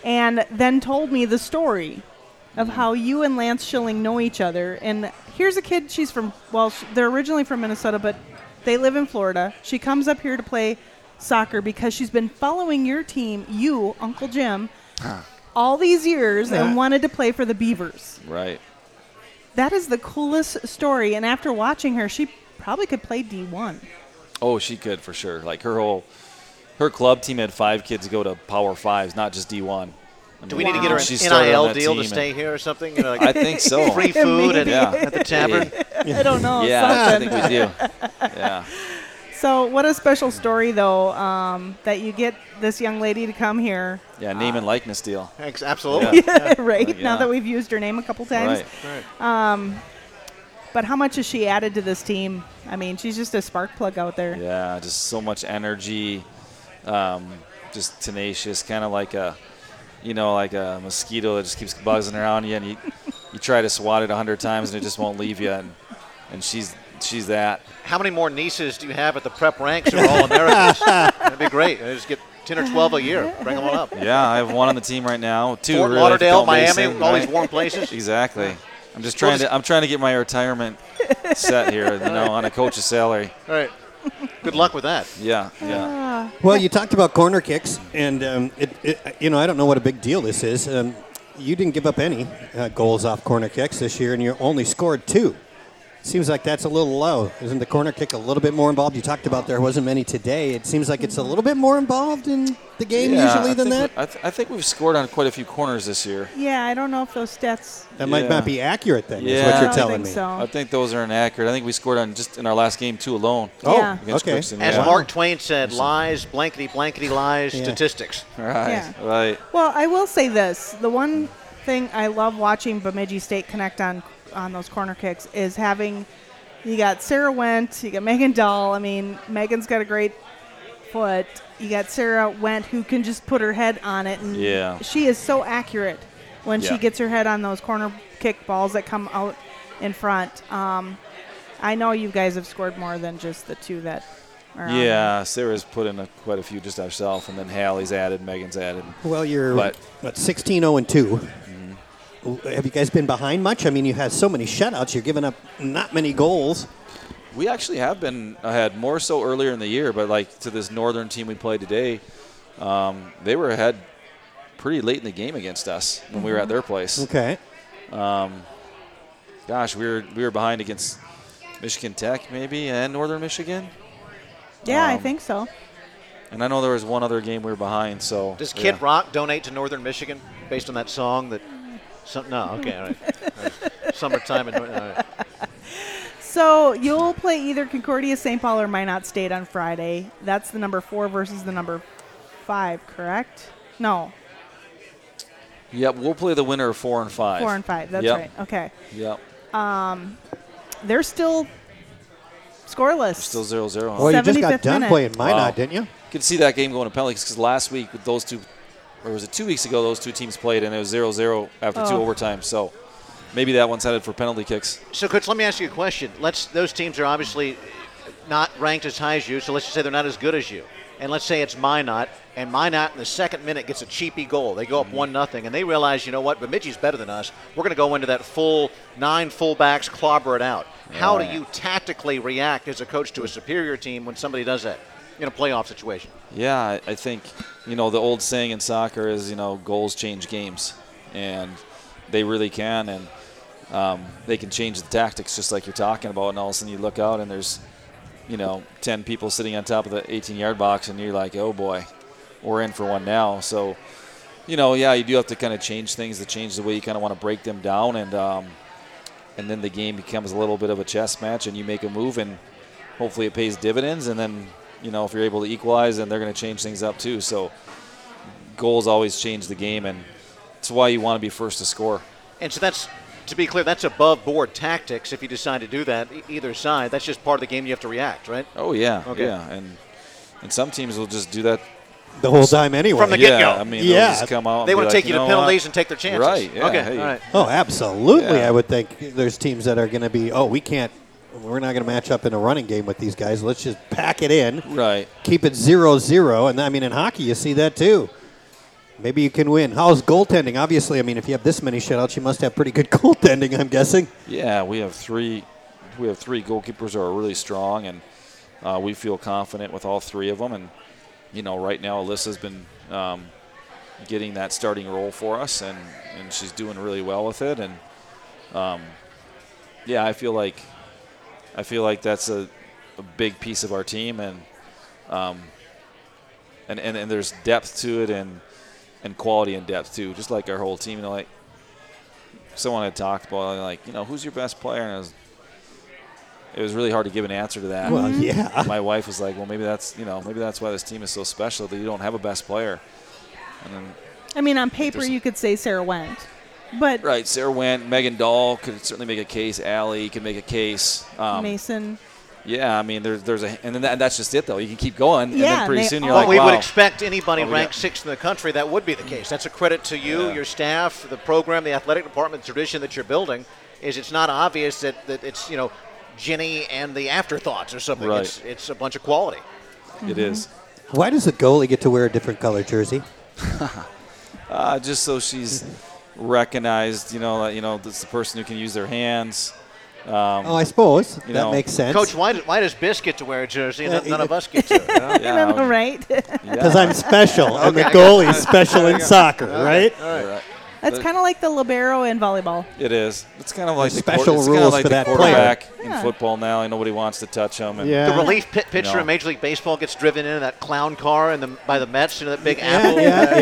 and then told me the story of how you and Lance Schilling know each other. And here's a kid, she's from, they're originally from Minnesota, but they live in Florida. She comes up here to play soccer because she's been following your team, you, Uncle Jim, all these years and wanted to play for the Beavers. Right. That is the coolest story. And after watching her, she probably could play D1. Oh, she could for sure. Like her club team had 5 kids go to Power 5s, not just D1. Do we need to get her She an started on NIL that deal to team stay here or something? Like I think so. free food Maybe. at the tavern? I don't know. Yeah, I something. think we do. Yeah. So what a special story, though, that you get this young lady to come here. Yeah, name and likeness deal. Absolutely. Right? Yeah. Now that we've used her name a couple times. Right. But how much has she added to this team? I mean, she's just a spark plug out there. Yeah, just so much energy, just tenacious, kind of like a mosquito that just keeps buzzing around you, and you try to swat it 100 times and it just won't leave you, and she's that. How many more nieces do you have at the prep ranks who are all Americans? That'd be great. Just get 10 or 12 a year. Bring them on up. Yeah, I have one on the team right now. 2 Fort really, Lauderdale, Miami, Mason, all right? these warm places. Exactly. I'm just trying to get my retirement set here, on a coach's salary. All right. Good luck with that. Yeah. Well, you talked about corner kicks, and I don't know what a big deal this is. You didn't give up any goals off corner kicks this year, and you only scored 2. Seems like that's a little low. Isn't the corner kick a little bit more involved? You talked about there wasn't many today. It seems like it's a little bit more involved in the game usually than that. I think we've scored on quite a few corners this year. Yeah, I don't know if those stats. That might not be accurate then, is Yeah. what I you're don't telling think me. so. I think those are inaccurate. I think we scored on just in our last game 2 alone. Oh, Yeah. Against okay. Crookston, As yeah. Mark Twain said, lies, blankety lies, Yeah. statistics. Right. Yeah. Right. Well, I will say this. The one thing I love watching Bemidji State connect on those corner kicks is having – you got Sarah Wendt, you got Megan Dahl. I mean, Megan's got a great foot. You got Sarah Wendt who can just put her head on it. And Yeah. she is so accurate when she Yeah. gets her head on those corner kick balls that come out in front. I know you guys have scored more than just the 2 that are on there. Yeah, Sarah's put in quite a few just herself, and then Hallie's added, Megan's added. Well, you're But- 16-0-2. Have you guys been behind much? I mean, you've had so many shutouts. You're giving up not many goals. We actually have been ahead, more so earlier in the year, but like to this Northern team we played today, they were ahead pretty late in the game against us when we were at their place. Okay. Gosh, we were behind against Michigan Tech maybe and Northern Michigan. Yeah, I think so. And I know there was one other game we were behind. So Does Kid yeah. Rock donate to Northern Michigan based on that song? No, okay, all right. All right. Summertime in all right. So you'll play either Concordia, St. Paul, or Minot State on Friday. That's the number 4 versus the number 5, correct? No, Yep, we'll play the winner of 4 and 5. 4 and 5. That's Yep. right. Okay. Yep. They're still scoreless. Still 0-0. Well, you just got 75th done minute. playing Minot, Wow. didn't you? You could see that game going to penalties because last week with those two, or was it 2 weeks ago, those 2 teams played and it was 0-0 after 2 overtimes. So maybe that one's headed for penalty kicks. So, Coach, let me ask you a question. Those teams are obviously not ranked as high as you, so let's just say they're not as good as you. And let's say it's Minot, and Minot in the second minute gets a cheapy goal. They go up 1-0, and they realize, you know what, Bemidji's better than us. We're going to go into that full 9 fullbacks, clobber it out. How do you tactically react as a coach to a superior team when somebody does that in a playoff situation? Yeah, I think, the old saying in soccer is, goals change games. And they really can. And they can change the tactics just like you're talking about. And all of a sudden you look out and there's, 10 people sitting on top of the 18-yard box. And you're like, oh, boy, we're in for one now. So, you do have to kind of change things to change the way you kind of want to break them down. And then the game becomes a little bit of a chess match. And you make a move and hopefully it pays dividends. And then, if you're able to equalize, then they're going to change things up too. So goals always change the game, and it's why you want to be first to score. And so that's, to be clear, that's above board tactics if you decide to do that, either side. That's just part of the game you have to react, right? Oh, yeah. Okay. Yeah. And some teams will just do that The whole time anyway. From the yeah, get-go. I mean, Yeah. they'll just come out and They be want to like, take you to know penalties what? and take their chances. Right, yeah, Okay, hey. all right. Oh, absolutely. Yeah. I would think there's teams that are going to be, we're not going to match up in a running game with these guys. Let's just pack it in. Right. Keep it 0-0. And, in hockey, you see that too. maybe you can win. How's goaltending? Obviously, I mean, if you have this many shutouts, you must have pretty good goaltending, I'm guessing. Yeah, we have three goalkeepers who are really strong, and we feel confident with all three of them. And right now Alyssa's been getting that starting role for us, and she's doing really well with it. And I feel like that's a big piece of our team, and there's depth to it and quality and depth too, just like our whole team. Like someone had talked about, like, who's your best player, and it was really hard to give an answer to that. Well, yeah. My wife was like, well, maybe that's why this team is so special, that you don't have a best player. And then, I mean, on paper, you could say Sarah Wendt, but right, Sarah Wendt, Megan Dahl could certainly make a case. Allie could make a case. Mason. Yeah, I mean, and then that's just it, though. You can keep going, and Yeah, then pretty they soon you're all- like, we wow. would expect anybody Oh, yeah. ranked 6th in the country, that would be the case. That's a credit to you, your staff, the program, the athletic department, the tradition that you're building. Is it's not obvious that it's Ginny and the afterthoughts or something. Right. It's a bunch of quality. It is. Why does the goalie get to wear a different color jersey? Just so she's recognized, that that's the person who can use their hands. I suppose. That know, makes sense. Coach, why does Biss get to wear a jersey and none of us get to? Yeah, I know, right? Because I'm special, and the Okay, I got goalie's special in soccer, right? Right. That's kind of like the libero in volleyball. It is. It's kind of like special it's kinda rules like for the that player. quarterback in Yeah. football now. Nobody wants to touch them. And Yeah. The relief pitcher know. in Major League Baseball gets driven in that clown car by the Mets, that big Yeah, apple.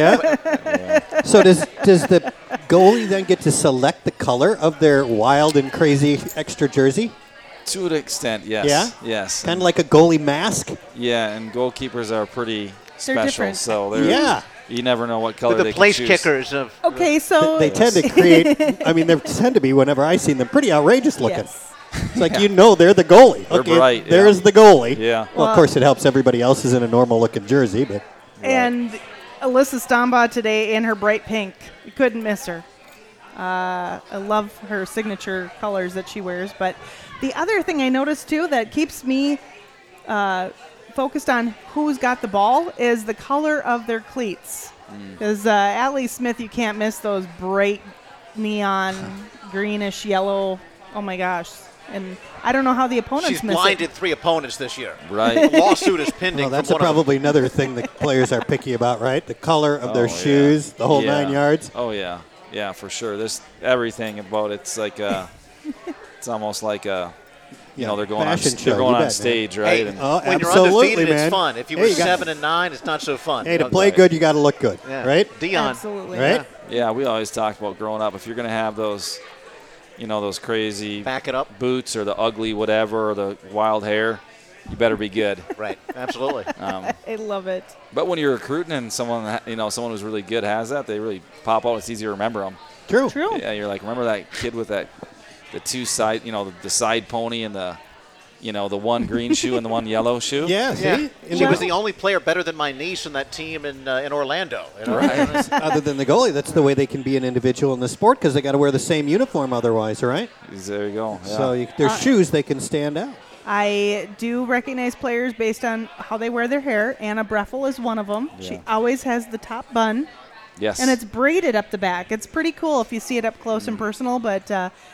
yeah. So does the goalie then get to select the color of their wild and crazy extra jersey? To an extent, yes. Yeah? Yes. Kind of like a goalie mask? Yeah, and goalkeepers are pretty special, different. so they're Yeah. you never know what color With they the place can choose. kickers of Okay, so They tend to create, I mean, they tend to be, whenever I see them, pretty outrageous looking. yes. It's like, they're the goalie. They're Okay, bright, there's yeah. the goalie. Yeah. Well, of course, it helps everybody else is in a normal looking jersey, but And Alyssa Stombaugh today in her bright pink. You couldn't miss her. I love her signature colors that she wears. But the other thing I noticed, too, that keeps me focused on who's got the ball is the color of their cleats. Because Allie Smith, you can't miss those bright neon greenish yellow. Oh, my gosh. And I don't know how the opponents she's miss blinded it. 3 opponents this year. Right. The lawsuit is pending. well, that's from one of them. probably another thing that players are picky about, right? The color of their Oh, yeah. shoes, the whole Yeah. 9 yards. Oh yeah, yeah, for sure. There's everything about it. It's like it's almost like Yeah, they're going on fashion show, they're going you on bet, man. stage, right? Hey, And Oh, when you're absolutely, undefeated, man. it's fun. If you Hey, were you got- 7 and 9, it's not so fun. Hey, to play good, you got to look good, Yeah. right? Dion. Absolutely. Right? yeah, we always talked about growing up. If you're going to have those, those crazy Back it up. boots or the ugly whatever or the wild hair, you better be good. Right. Absolutely. I love it. But when you're recruiting and someone who's really good has that, they really pop out. It's easy to remember them. True. True. Yeah, you're like, remember that kid with the two side, the side pony and the one green shoe and the one yellow shoe? Yeah, see? Yeah. And She the- was the only player better than my niece in that team in Orlando. Right. other than the goalie, that's the way they can be an individual in the sport because they got to wear the same uniform otherwise, right? There you go. Yeah. So their shoes, they can stand out. I do recognize players based on how they wear their hair. Anna Breffel is one of them. She Yeah. always has the top bun, yes. and it's braided up the back. It's pretty cool if you see it up close and personal, but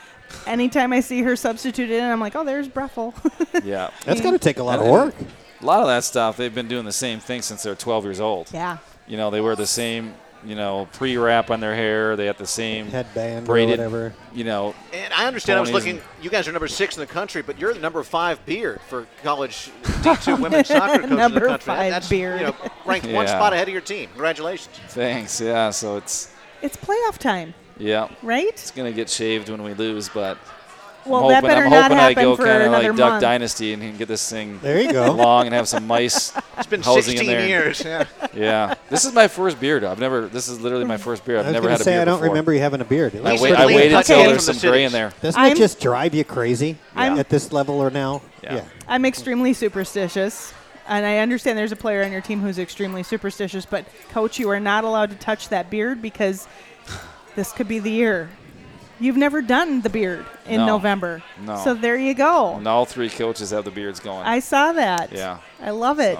anytime I see her substituted in, I'm like, oh, there's Breffel. yeah. That's got to take a lot of And- work. A lot of that stuff, they've been doing the same thing since they're 12 years old. Yeah. They wear the same, pre-wrap on their hair. They have the same Headband braided, or whatever. And I understand. I was Ponies looking. You guys are number 6 in the country, but you're the number 5 beard for college D2 women's soccer coaches in Number the country. 5 That's beard. ranked one Yeah. spot ahead of your team. Congratulations. Thanks. Yeah. So it's Playoff time, yeah. right? It's gonna get shaved when we lose, but Well, that better not I happen go for kind of another like Duck month. Dynasty and can get this thing There you go. long and have some mice It's been housing in 16 there. years. Yeah. Yeah. This is my first beard. This is literally my first beard. I I've was never going had to a say, beard I don't before. remember you having a beard. It looks wait- pretty- I waited Touch until hands there's from some the gray in cities. there. Doesn't I'm- it just drive you crazy I'm- at this level or now? Yeah. I'm extremely superstitious, and I understand there's a player on your team who's extremely superstitious, but, Coach, you are not allowed to touch that beard because this could be the year. You've never done the beard in No. November. No. So there you go. And all 3 coaches have the beards going. I saw that. Yeah. I love it. So.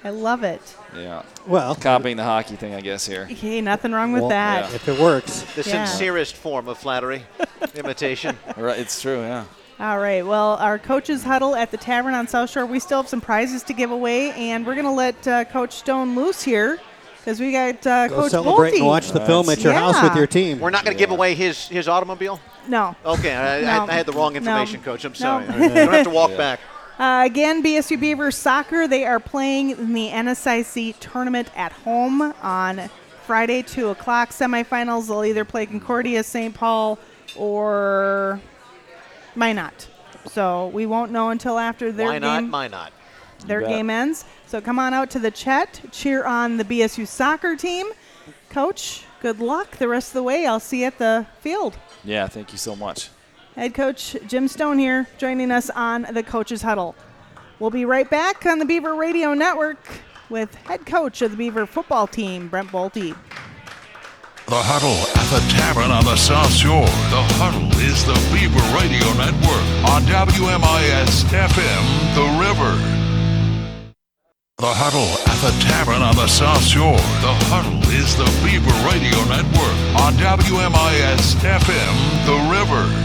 I love it. Yeah. Well, Copying the hockey thing, I guess, here. Okay, nothing wrong with well, that. if it works. The Yeah. sincerest form of flattery, imitation. Right, it's true, yeah. All right. Well, our coaches huddle at the Tavern on South Shore. We still have some prizes to give away, and we're going to let Coach Stone loose here because we got Go Coach celebrate Bolte. and watch the film at your house with your team. We're not going to give away his automobile? No. Okay, No. I had the wrong information, No. Coach. I'm No. sorry. You don't have to walk back. Again, BSU Beavers soccer, they are playing in the NSIC tournament at home on Friday, 2 o'clock. Semifinals, they'll either play Concordia, St. Paul, or Minot. So we won't know until after their Why not? game. Why not? Their bet. game ends. So come on out to the chat, cheer on the BSU soccer team. Coach, good luck the rest of the way. I'll see you at the field. Yeah, thank you so much. Head coach Jim Stone here joining us on the Coaches Huddle. We'll be right back on the Beaver Radio Network with head coach of the Beaver football team, Brent Bolte. The Huddle at the Tavern on the South Shore. The Huddle is the Beaver Radio Network on WMIS FM, The River. The Huddle at the Tavern on the South Shore. The Huddle is the Beaver Radio Network on WMIS FM, The River.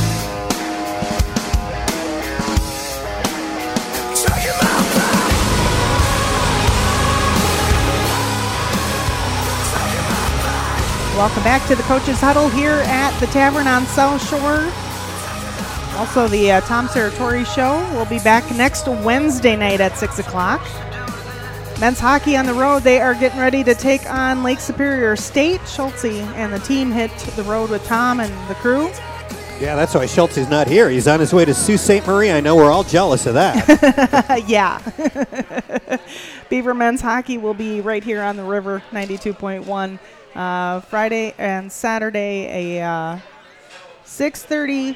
Welcome back to the Coaches Huddle here at the Tavern on South Shore. Also, the Tom Serratori Show will be back next Wednesday night at 6 o'clock. Men's hockey on the road. They are getting ready to take on Lake Superior State. Schultze and the team hit the road with Tom and the crew. Yeah, that's why Schultz is not here. He's on his way to Sault Ste. Marie. I know we're all jealous of that. Yeah. Beaver men's hockey will be right here on the river, 92.1. Friday and Saturday, a 6:07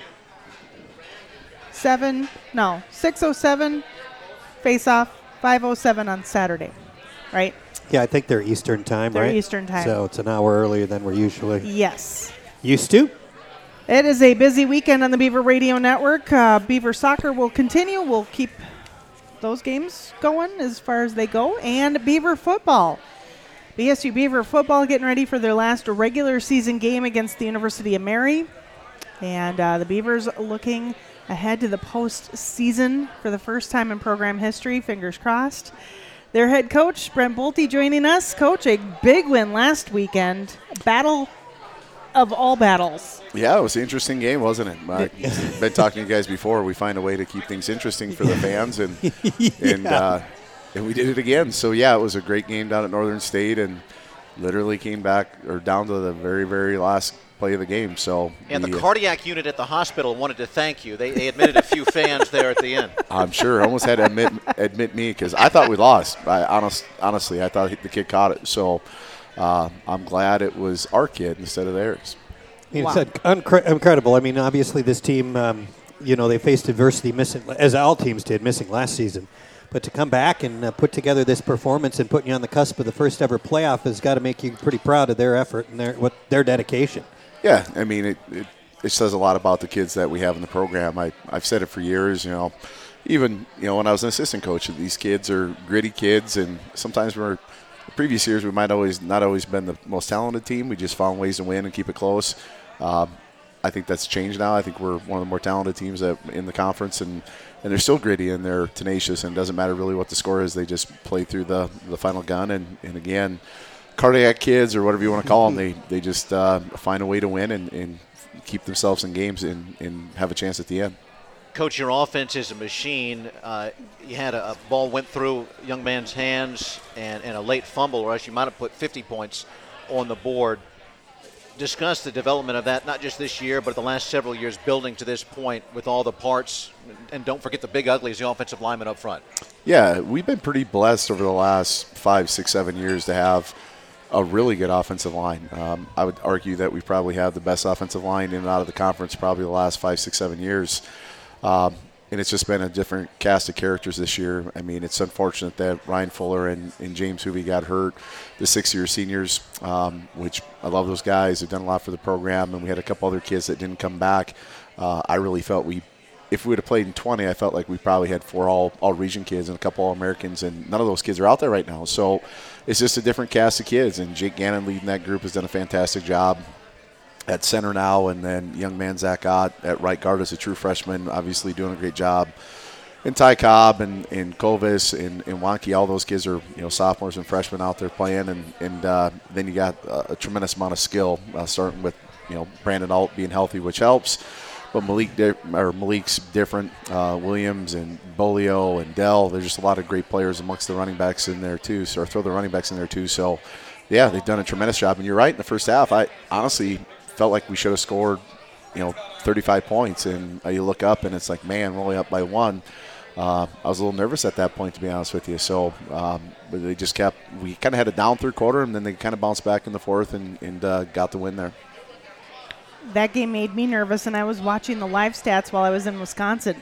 face-off, 5:07 on Saturday, right? Yeah, I think they're Eastern time, They're right? Eastern time. So it's an hour earlier than we're usually Yes. used to. It is a busy weekend on the Beaver Radio Network. Beaver soccer will continue. We'll keep those games going as far as they go. And Beaver football. BSU Beaver football getting ready for their last regular season game against the University of Mary. And the Beavers looking ahead to the postseason for the first time in program history. Fingers crossed. Their head coach, Brent Bolte, joining us. Coach, a big win last weekend. Battle of all battles. Yeah, it was an interesting game, wasn't it? I've been talking to you guys before. We find a way to keep things interesting for the fans, and and we did it again. So, yeah, it was a great game down at Northern State and literally came back or down to the very, very last play of the game. So And the cardiac unit at the hospital wanted to thank you. They admitted a few fans there at the end. I'm sure. Almost had to admit me because I thought we lost. Honestly, I thought the kid caught it. So I'm glad it was our kid instead of theirs. It's incredible. I mean, obviously this team, they faced adversity, as all teams did, missing last season. But to come back and put together this performance and put you on the cusp of the first ever playoff has got to make you pretty proud of their effort and their dedication. Yeah, I mean, it says a lot about the kids that we have in the program. I've said it for years, even when I was an assistant coach, these kids are gritty kids, and sometimes previous years we might not always been the most talented team. We just found ways to win and keep it close. I think that's changed now. I think we're one of the more talented teams in the conference, and they're still gritty and they're tenacious, and it doesn't matter really what the score is. They just play through the final gun, and again, cardiac kids or whatever you want to call them, they just find a way to win and keep themselves in games and have a chance at the end. Coach, your offense is a machine. You had a ball went through a young man's hands and a late fumble, or else you might have put 50 points on the board. Discuss the development of that, not just this year, but the last several years building to this point with all the parts. And don't forget the big uglies, the offensive lineman up front. Yeah, we've been pretty blessed over the last 5, 6, 7 years to have a really good offensive line. I would argue that we probably have the best offensive line in and out of the conference probably the last 5, 6, 7 years. And it's just been a different cast of characters this year. I mean, it's unfortunate that Ryan Fuller and James Hoovey got hurt, the 6-year seniors, which I love those guys. They've done a lot for the program, and we had a couple other kids that didn't come back. I really felt we if we would have played in 20, I felt like we probably had 4 all region kids and a couple All-Americans, and none of those kids are out there right now. So it's just a different cast of kids, and Jake Gannon leading that group has done a fantastic job at center now, and then young man Zach Ott at right guard as a true freshman, obviously doing a great job. And Ty Cobb and Kovis and Wonky, all those kids are sophomores and freshmen out there playing, and then you got a tremendous amount of skill, starting with Brandon Alt being healthy, which helps. But Malik's different. Williams and Bolio and Dell. There's just a lot of great players amongst the running backs in there too. So throw the running backs in there too. So yeah, they've done a tremendous job. And you're right, in the first half, I honestly felt like we should have scored 35 points. And you look up and it's like, man, we're only up by 1. I was a little nervous at that point, to be honest with you. So but they just we kind of had a down third quarter, and then they kind of bounced back in the fourth and got the win there. That game made me nervous, and I was watching the live stats while I was in Wisconsin.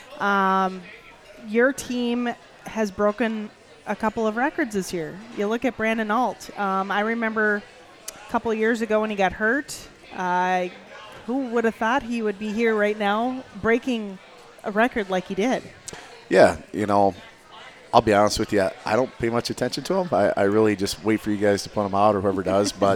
Your team has broken a couple of records this year. You look at Brandon Alt. I remember a couple of years ago when he got hurt. Who would have thought he would be here right now breaking a record like he did? Yeah, I'll be honest with you. I don't pay much attention to him. I really just wait for you guys to put him out or whoever does. But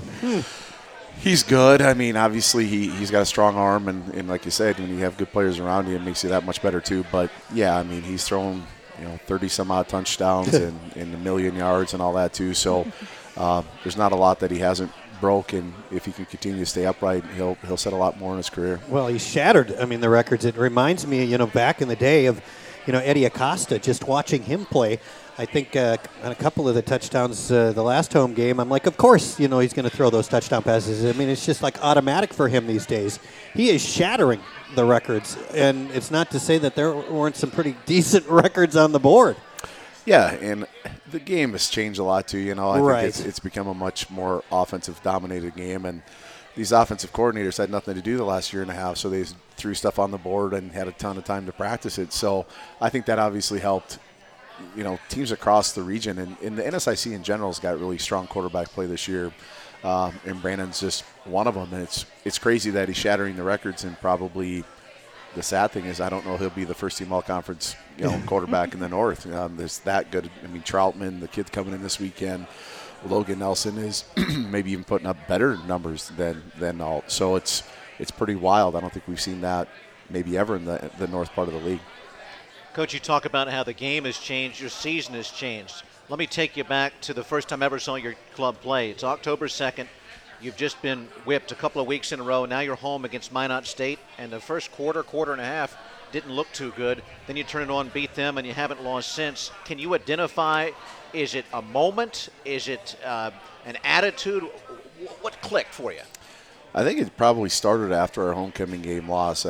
he's good. I mean, obviously he's got a strong arm, and like you said, when you have good players around you, it makes you that much better too. But yeah, I mean, he's thrown 30-some-odd touchdowns and 1 million yards and all that too. So there's not a lot that he hasn't broke, and if he can continue to stay upright, he'll set a lot more in his career. Well, he shattered, the records. It reminds me, back in the day of, Eddie Acosta, just watching him play. I think on a couple of the touchdowns the last home game, I'm like, of course, he's going to throw those touchdown passes. I mean, it's just like automatic for him these days. He is shattering the records, and it's not to say that there weren't some pretty decent records on the board. Yeah, and the game has changed a lot too. I think it's become a much more offensive-dominated game, and these offensive coordinators had nothing to do the last year and a half, so they threw stuff on the board and had a ton of time to practice it. So I think that obviously helped. Teams across the region, and the NSIC in general has got really strong quarterback play this year, and Brandon's just one of them. And it's crazy that he's shattering the records, and probably the sad thing is I don't know if he'll be the first-team all-conference quarterback in the North. There's that good. I mean, Troutman, the kid coming in this weekend, Logan Nelson is maybe even putting up better numbers than Alt. So it's pretty wild. I don't think we've seen that maybe ever in the north part of the league. Coach, you talk about how the game has changed, your season has changed. Let me take you back to the first time I ever saw your club play. It's October 2nd. You've just been whipped a couple of weeks in a row. Now you're home against Minot State, and the first quarter and a half didn't look too good. Then you turn it on, beat them, and you haven't lost since. Can you identify, is it a moment? Is it an attitude? What clicked for you? I think it probably started after our homecoming game loss.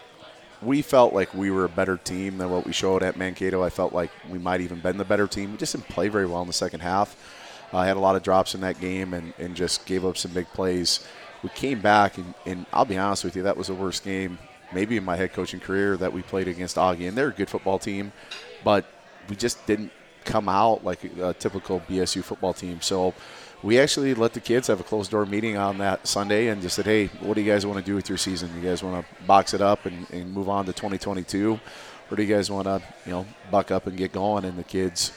We felt like we were a better team than what we showed at Mankato. I felt like we might even been the better team. We just didn't play very well in the second half. I had a lot of drops in that game and just gave up some big plays. We came back, and I'll be honest with you, that was the worst game maybe in my head coaching career that we played against Augie. And they're a good football team, but we just didn't come out like a typical BSU football team. So we actually let the kids have a closed-door meeting on that Sunday and just said, hey, what do you guys want to do with your season? You guys want to box it up and move on to 2022? Or do you guys want to, buck up and get going? And the kids,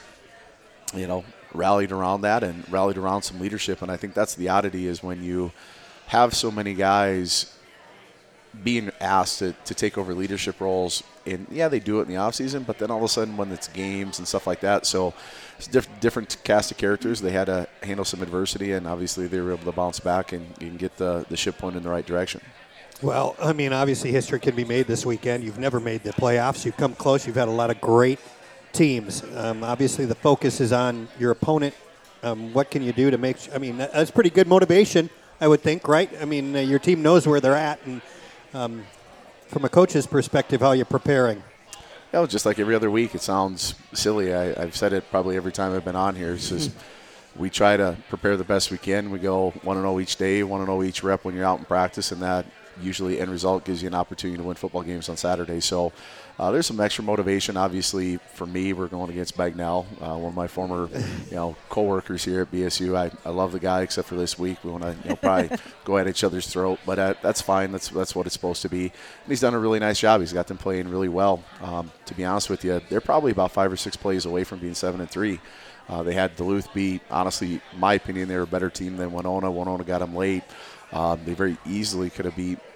rallied around that and rallied around some leadership. And I think that's the oddity is when you have so many guys being asked to take over leadership roles. And, yeah, they do it in the offseason, but then all of a sudden when it's games and stuff like that. So it's different cast of characters. They had to handle some adversity, and obviously they were able to bounce back and get the ship pointed in the right direction. Well, I mean, obviously history can be made this weekend. You've never made the playoffs. You've come close. You've had a lot of great teams. Obviously the focus is on your opponent. What can you do to make – I mean, that's pretty good motivation, I would think, right? I mean, your team knows where they're at, and from a coach's perspective, how you're preparing. Yeah, just like every other week, it sounds silly. I've said it probably every time I've been on here. It's just we try to prepare the best we can. We go 1-0 each day, 1-0 each rep when you're out in practice, and that usually end result gives you an opportunity to win football games on Saturday. So there's some extra motivation. Obviously, for me, we're going against Bagnell, one of my former co-workers here at BSU. I love the guy, except for this week. We want to probably go at each other's throat, but that's fine. That's what it's supposed to be. And he's done a really nice job. He's got them playing really well. To be honest with you, they're probably about 5 or 6 plays away from being 7-3. They had Duluth beat. Honestly, in my opinion, they were a better team than Winona. Winona got them late. They very easily could have beat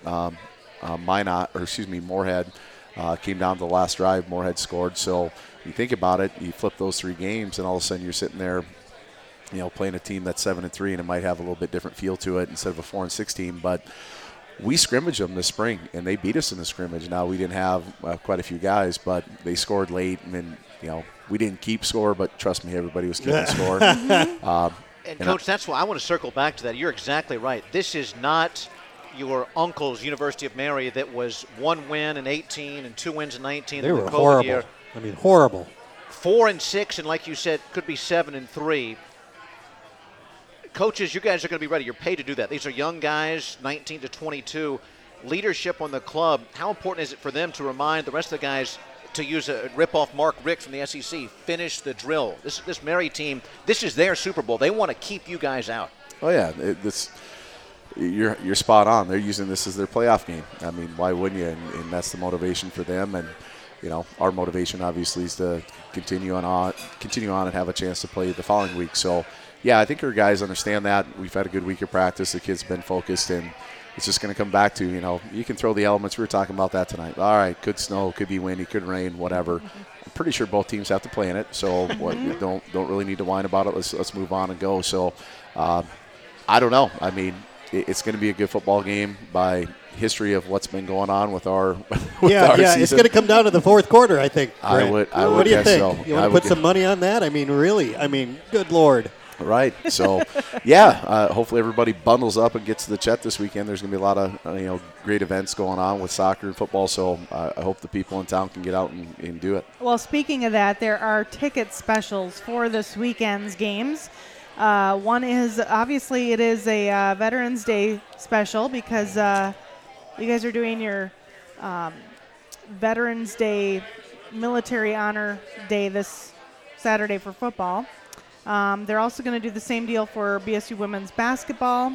Moorhead. Came down to the last drive. Moorhead scored. So you think about it, you flip those 3 games, and all of a sudden you're sitting there, playing a team that's 7-3, and it might have a little bit different feel to it instead of a 4-6 team. But we scrimmaged them this spring, and they beat us in the scrimmage. Now, we didn't have quite a few guys, but they scored late, and we didn't keep score, but trust me, everybody was keeping score. And Coach, that's why I want to circle back to that. You're exactly right. This is not your uncle's University of Mary that was 1 win in 18 and 2 wins in 19. They were the COVID horrible. Year. I mean, horrible. 4-6, and like you said, could be 7-3. Coaches, you guys are going to be ready. You're paid to do that. These are young guys, 19 to 22. Leadership on the club, how important is it for them to remind the rest of the guys, to use a rip-off Mark Richt from the SEC, finish the drill? This Mary team, this is their Super Bowl. They want to keep you guys out. Oh, yeah. You're spot on. They're using this as their playoff game. I mean, why wouldn't you? And that's the motivation for them. And, our motivation obviously is to continue on and have a chance to play the following week. So, yeah, I think our guys understand that. We've had a good week of practice. The kids have been focused, and it's just going to come back to, you can throw the elements. We were talking about that tonight. All right, could snow, could be windy, could rain, whatever. I'm pretty sure both teams have to play in it, so don't really need to whine about it. Let's move on and go. So I don't know. I mean, it's going to be a good football game by history of what's been going on with our our season. It's going to come down to the fourth quarter, I think. I would What do you guess think? so. You want to put some money on that? I mean, really? Good Lord. Right. So, yeah, hopefully everybody bundles up and gets to the Chet this weekend. There's going to be a lot of great events going on with soccer and football. So I hope the people in town can get out and do it. Well, speaking of that, there are ticket specials for this weekend's games. One is, obviously, it is a Veterans Day special because you guys are doing your Veterans Day Military Honor Day this Saturday for football. They're also going to do the same deal for BSU women's basketball,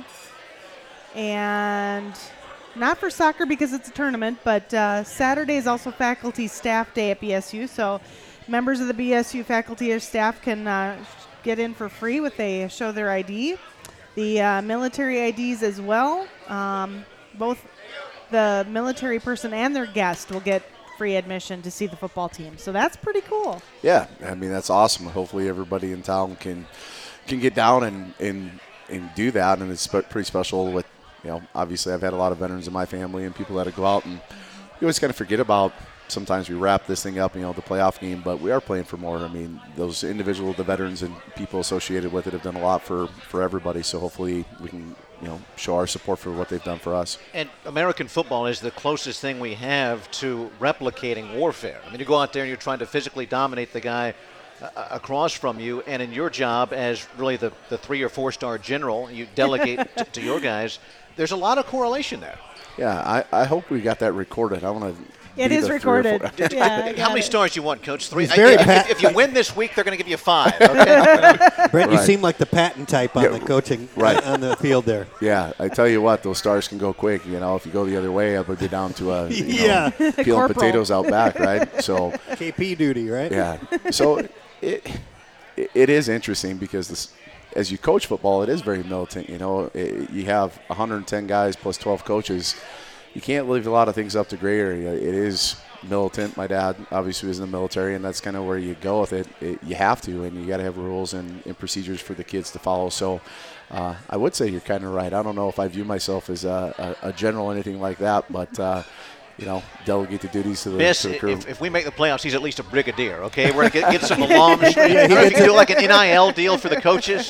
and not for soccer because it's a tournament, but Saturday is also faculty staff day at BSU, so members of the BSU faculty or staff can get in for free if they show their ID. The military IDs as well. Both the military person and their guest will get free admission to see the football team. So that's pretty cool. Yeah, I mean, that's awesome. Hopefully everybody in town can get down and do that, and it's pretty special with, obviously I've had a lot of veterans in my family and people that go out, and you always kind of forget about, sometimes we wrap this thing up, the playoff game, but we are playing for more. I mean, those the veterans and people associated with it have done a lot for everybody, so hopefully we can show our support for what they've done for us. And American football is the closest thing we have to replicating warfare. I mean, you go out there and you're trying to physically dominate the guy across from you, and in your job as really the 3 or 4 star general, you delegate to your guys. There's a lot of correlation there. Yeah, I hope we got that recorded. I want to. It is recorded. How many stars you want, Coach? 3. very If you win this week, they're going to give you 5. Okay? Brent, you seem like the Patton type on the coaching on the field there. Yeah, I tell you what, those stars can go quick. If you go the other way, I would be down to peeling Corporal. potatoes out back, right? So KP duty, right? yeah. So it is interesting because as you coach football, it is very militant. You have 110 guys plus 12 coaches. You can't leave a lot of things up to gray area. It is militant. My dad obviously was in the military, and that's kind of where you go with it. You have to, and you got to have rules and procedures for the kids to follow. So I would say you're kind of right. I don't know if I view myself as a general or anything like that, but delegate the duties to the crew. If we make the playoffs, he's at least a brigadier, okay? We're going to get some alums. You can do like an NIL deal for the coaches.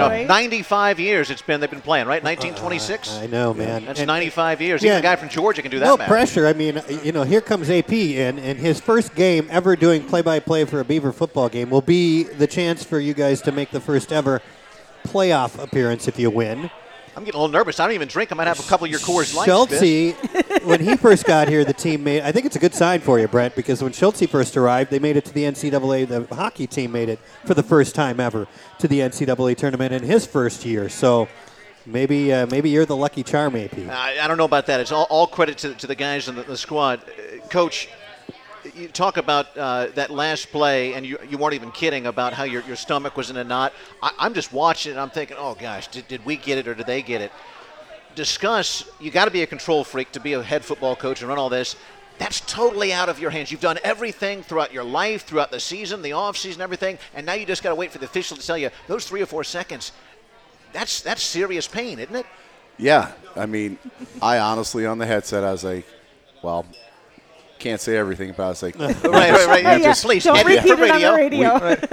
95 years they've been playing, right? 1926? I know, man. That's 95 years. Even a guy from Georgia can do that. No math. pressure. I mean, here comes AP, and his first game ever doing play-by-play for a Beaver football game will be the chance for you guys to make the first ever playoff appearance if you win. I'm getting a little nervous. I don't even drink. I might have a couple of your Coors Lights. Schultze, when he first got here, the team made, I think it's a good sign for you, Brent, because when Schultze first arrived, they made it to the NCAA. The hockey team made it for the first time ever to the NCAA tournament in his first year. So maybe you're the lucky charm, AP. I don't know about that. It's all credit to the guys in the squad. Coach, you talk about that last play, and you weren't even kidding about how your stomach was in a knot. I'm just watching, and I'm thinking, oh, gosh, did we get it or did they get it? Discuss, you got to be a control freak to be a head football coach and run all this. That's totally out of your hands. You've done everything throughout your life, throughout the season, the offseason, everything, and now you just got to wait for the official to tell you those 3 or 4 seconds. That's serious pain, isn't it? Yeah. I mean, I honestly, on the headset, I was like, well, can't say everything, but I was like, right. Yeah, please, don't repeat for it on the radio.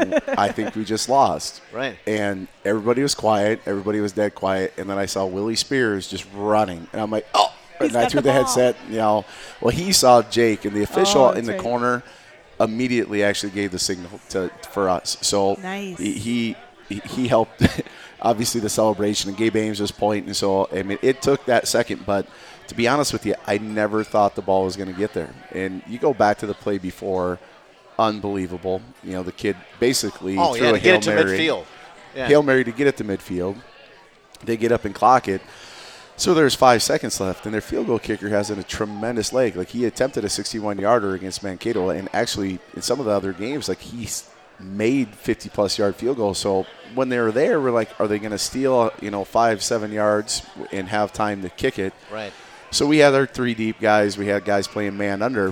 I think we just lost. Right. And everybody was quiet. Everybody was dead quiet. And then I saw Willie Spears just running. And I'm like, oh. And I threw the headset, well, he saw Jake, and the official in the corner immediately actually gave the signal for us. So nice. he helped, obviously, the celebration, and Gabe Ames was pointing. So, I mean, it took that second, but to be honest with you, I never thought the ball was going to get there. And you go back to the play before, unbelievable. The kid basically threw a Hail Mary. Get it to midfield. Yeah. Hail Mary to get it to midfield. They get up and clock it. So there's 5 seconds left, and their field goal kicker has a tremendous leg. Like, he attempted a 61-yarder against Mankato, and actually in some of the other games, like, he's made 50-plus yard field goals. So when they were there, we're like, are they going to steal 5-7 yards and have time to kick it? Right. So we had our 3 deep guys. We had guys playing man under.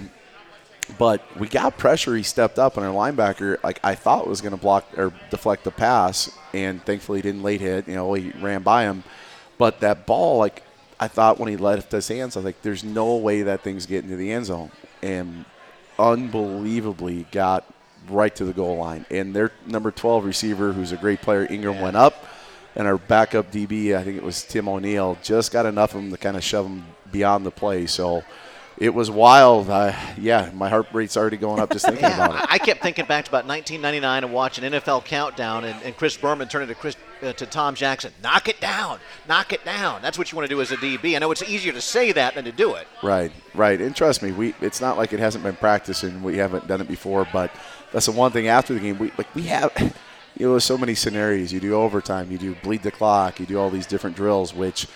But we got pressure. He stepped up, and our linebacker, like, I thought was going to block or deflect the pass, and thankfully he didn't late hit. He ran by him. But that ball, like, I thought when he left his hands, I was like, there's no way that thing's getting to the end zone. And unbelievably got right to the goal line. And their number 12 receiver, who's a great player, Ingram, went up. And our backup DB, I think it was Tim O'Neill, just got enough of him to kind of shove him beyond the play. So it was wild. My heart rate's already going up just thinking about it. I kept thinking back to about 1999 and watching NFL Countdown and Chris Berman turning to Tom Jackson. Knock it down. That's what you want to do as a DB. I know it's easier to say that than to do it. Right. And trust me, it's not like it hasn't been practiced and we haven't done it before, but that's the one thing after the game. We have there's so many scenarios. You do overtime, you do bleed the clock, you do all these different drills, which,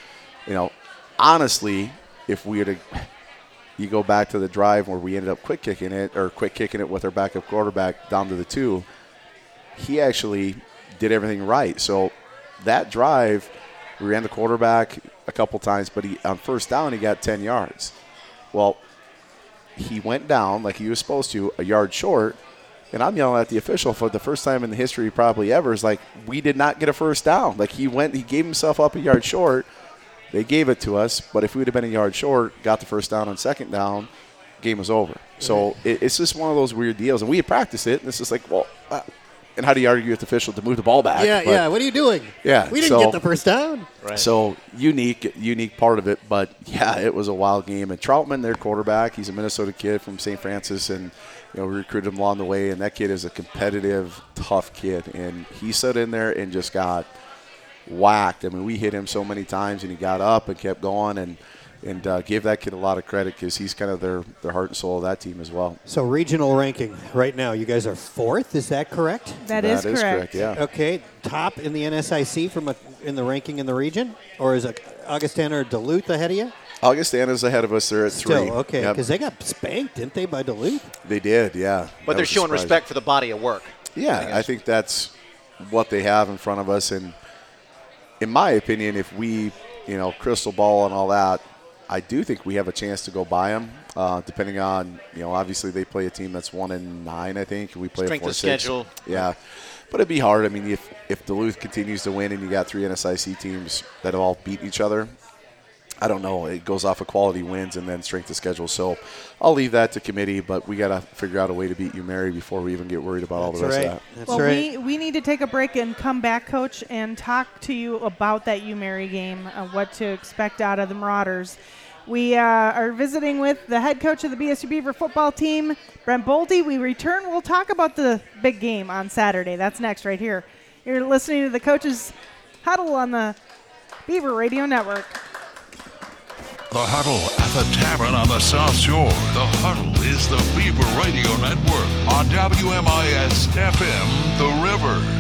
honestly, if we were to – you go back to the drive where we ended up quick kicking it with our backup quarterback down to the 2. He actually did everything right. So that drive, we ran the quarterback a couple times, but on first down he got 10 yards. Well, he went down like he was supposed to, a yard short, and I'm yelling at the official for the first time in the history probably ever. Is like, we did not get a first down. Like, he gave himself up a yard short. They gave it to us, but if we would have been a yard short, got the first down on second down, game was over. So it's just one of those weird deals. And we had practiced it, and it's just like, well, and how do you argue with the official to move the ball back? Yeah, what are you doing? Yeah. We didn't get the first down. Right. So unique part of it. But, yeah, it was a wild game. And Troutman, their quarterback, he's a Minnesota kid from St. Francis, and we recruited him along the way. And that kid is a competitive, tough kid. And he stood in there and just got – whacked. I mean, we hit him so many times, and he got up and kept going, and gave that kid a lot of credit because he's kind of their heart and soul of that team as well. So regional ranking right now, you guys are 4th. Is that correct? That is correct. Yeah. Okay, top in the NSIC in the ranking in the region, or is it Augustana or Duluth ahead of you? Augustana's ahead of us. They're at 3. Still, okay, because they got spanked, didn't they, by Duluth? They did, yeah. But they're showing respect for the body of work. Yeah, I think that's what they have in front of us, and in my opinion, if we, crystal ball and all that, I do think we have a chance to go by them, depending on, obviously they play a team that's 1-9, I think. We play strength a 4-6. Of schedule. Yeah. But it'd be hard. I mean, if Duluth continues to win and you got 3 NSIC teams that have all beat each other, I don't know. It goes off of quality wins and then strength of schedule. So I'll leave that to committee, but we got to figure out a way to beat UMary before we even get worried about all the rest of that. That's well, right. we need to take a break and come back, Coach, and talk to you about that UMary game, what to expect out of the Marauders. We are visiting with the head coach of the BSU Beaver football team, Brent Bolte. We return. We'll talk about the big game on Saturday. That's next right here. You're listening to the Coach's Huddle on the Beaver Radio Network. The Huddle at the Tavern on the South Shore. The Huddle is the Beaver Radio Network on WMIS FM, The River.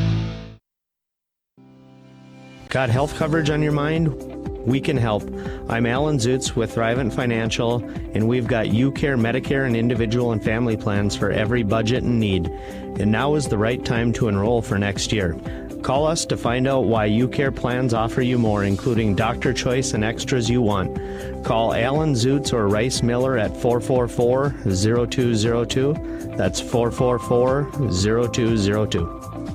Got health coverage on your mind? We can help. I'm Alan Zutz with Thrivent Financial, and we've got UCare, Medicare, and individual and family plans for every budget and need. And now is the right time to enroll for next year. Call us to find out why UCare plans offer you more, including doctor choice and extras you want. Call Alan Zutz or Rice Miller at 444-0202. That's 444-0202.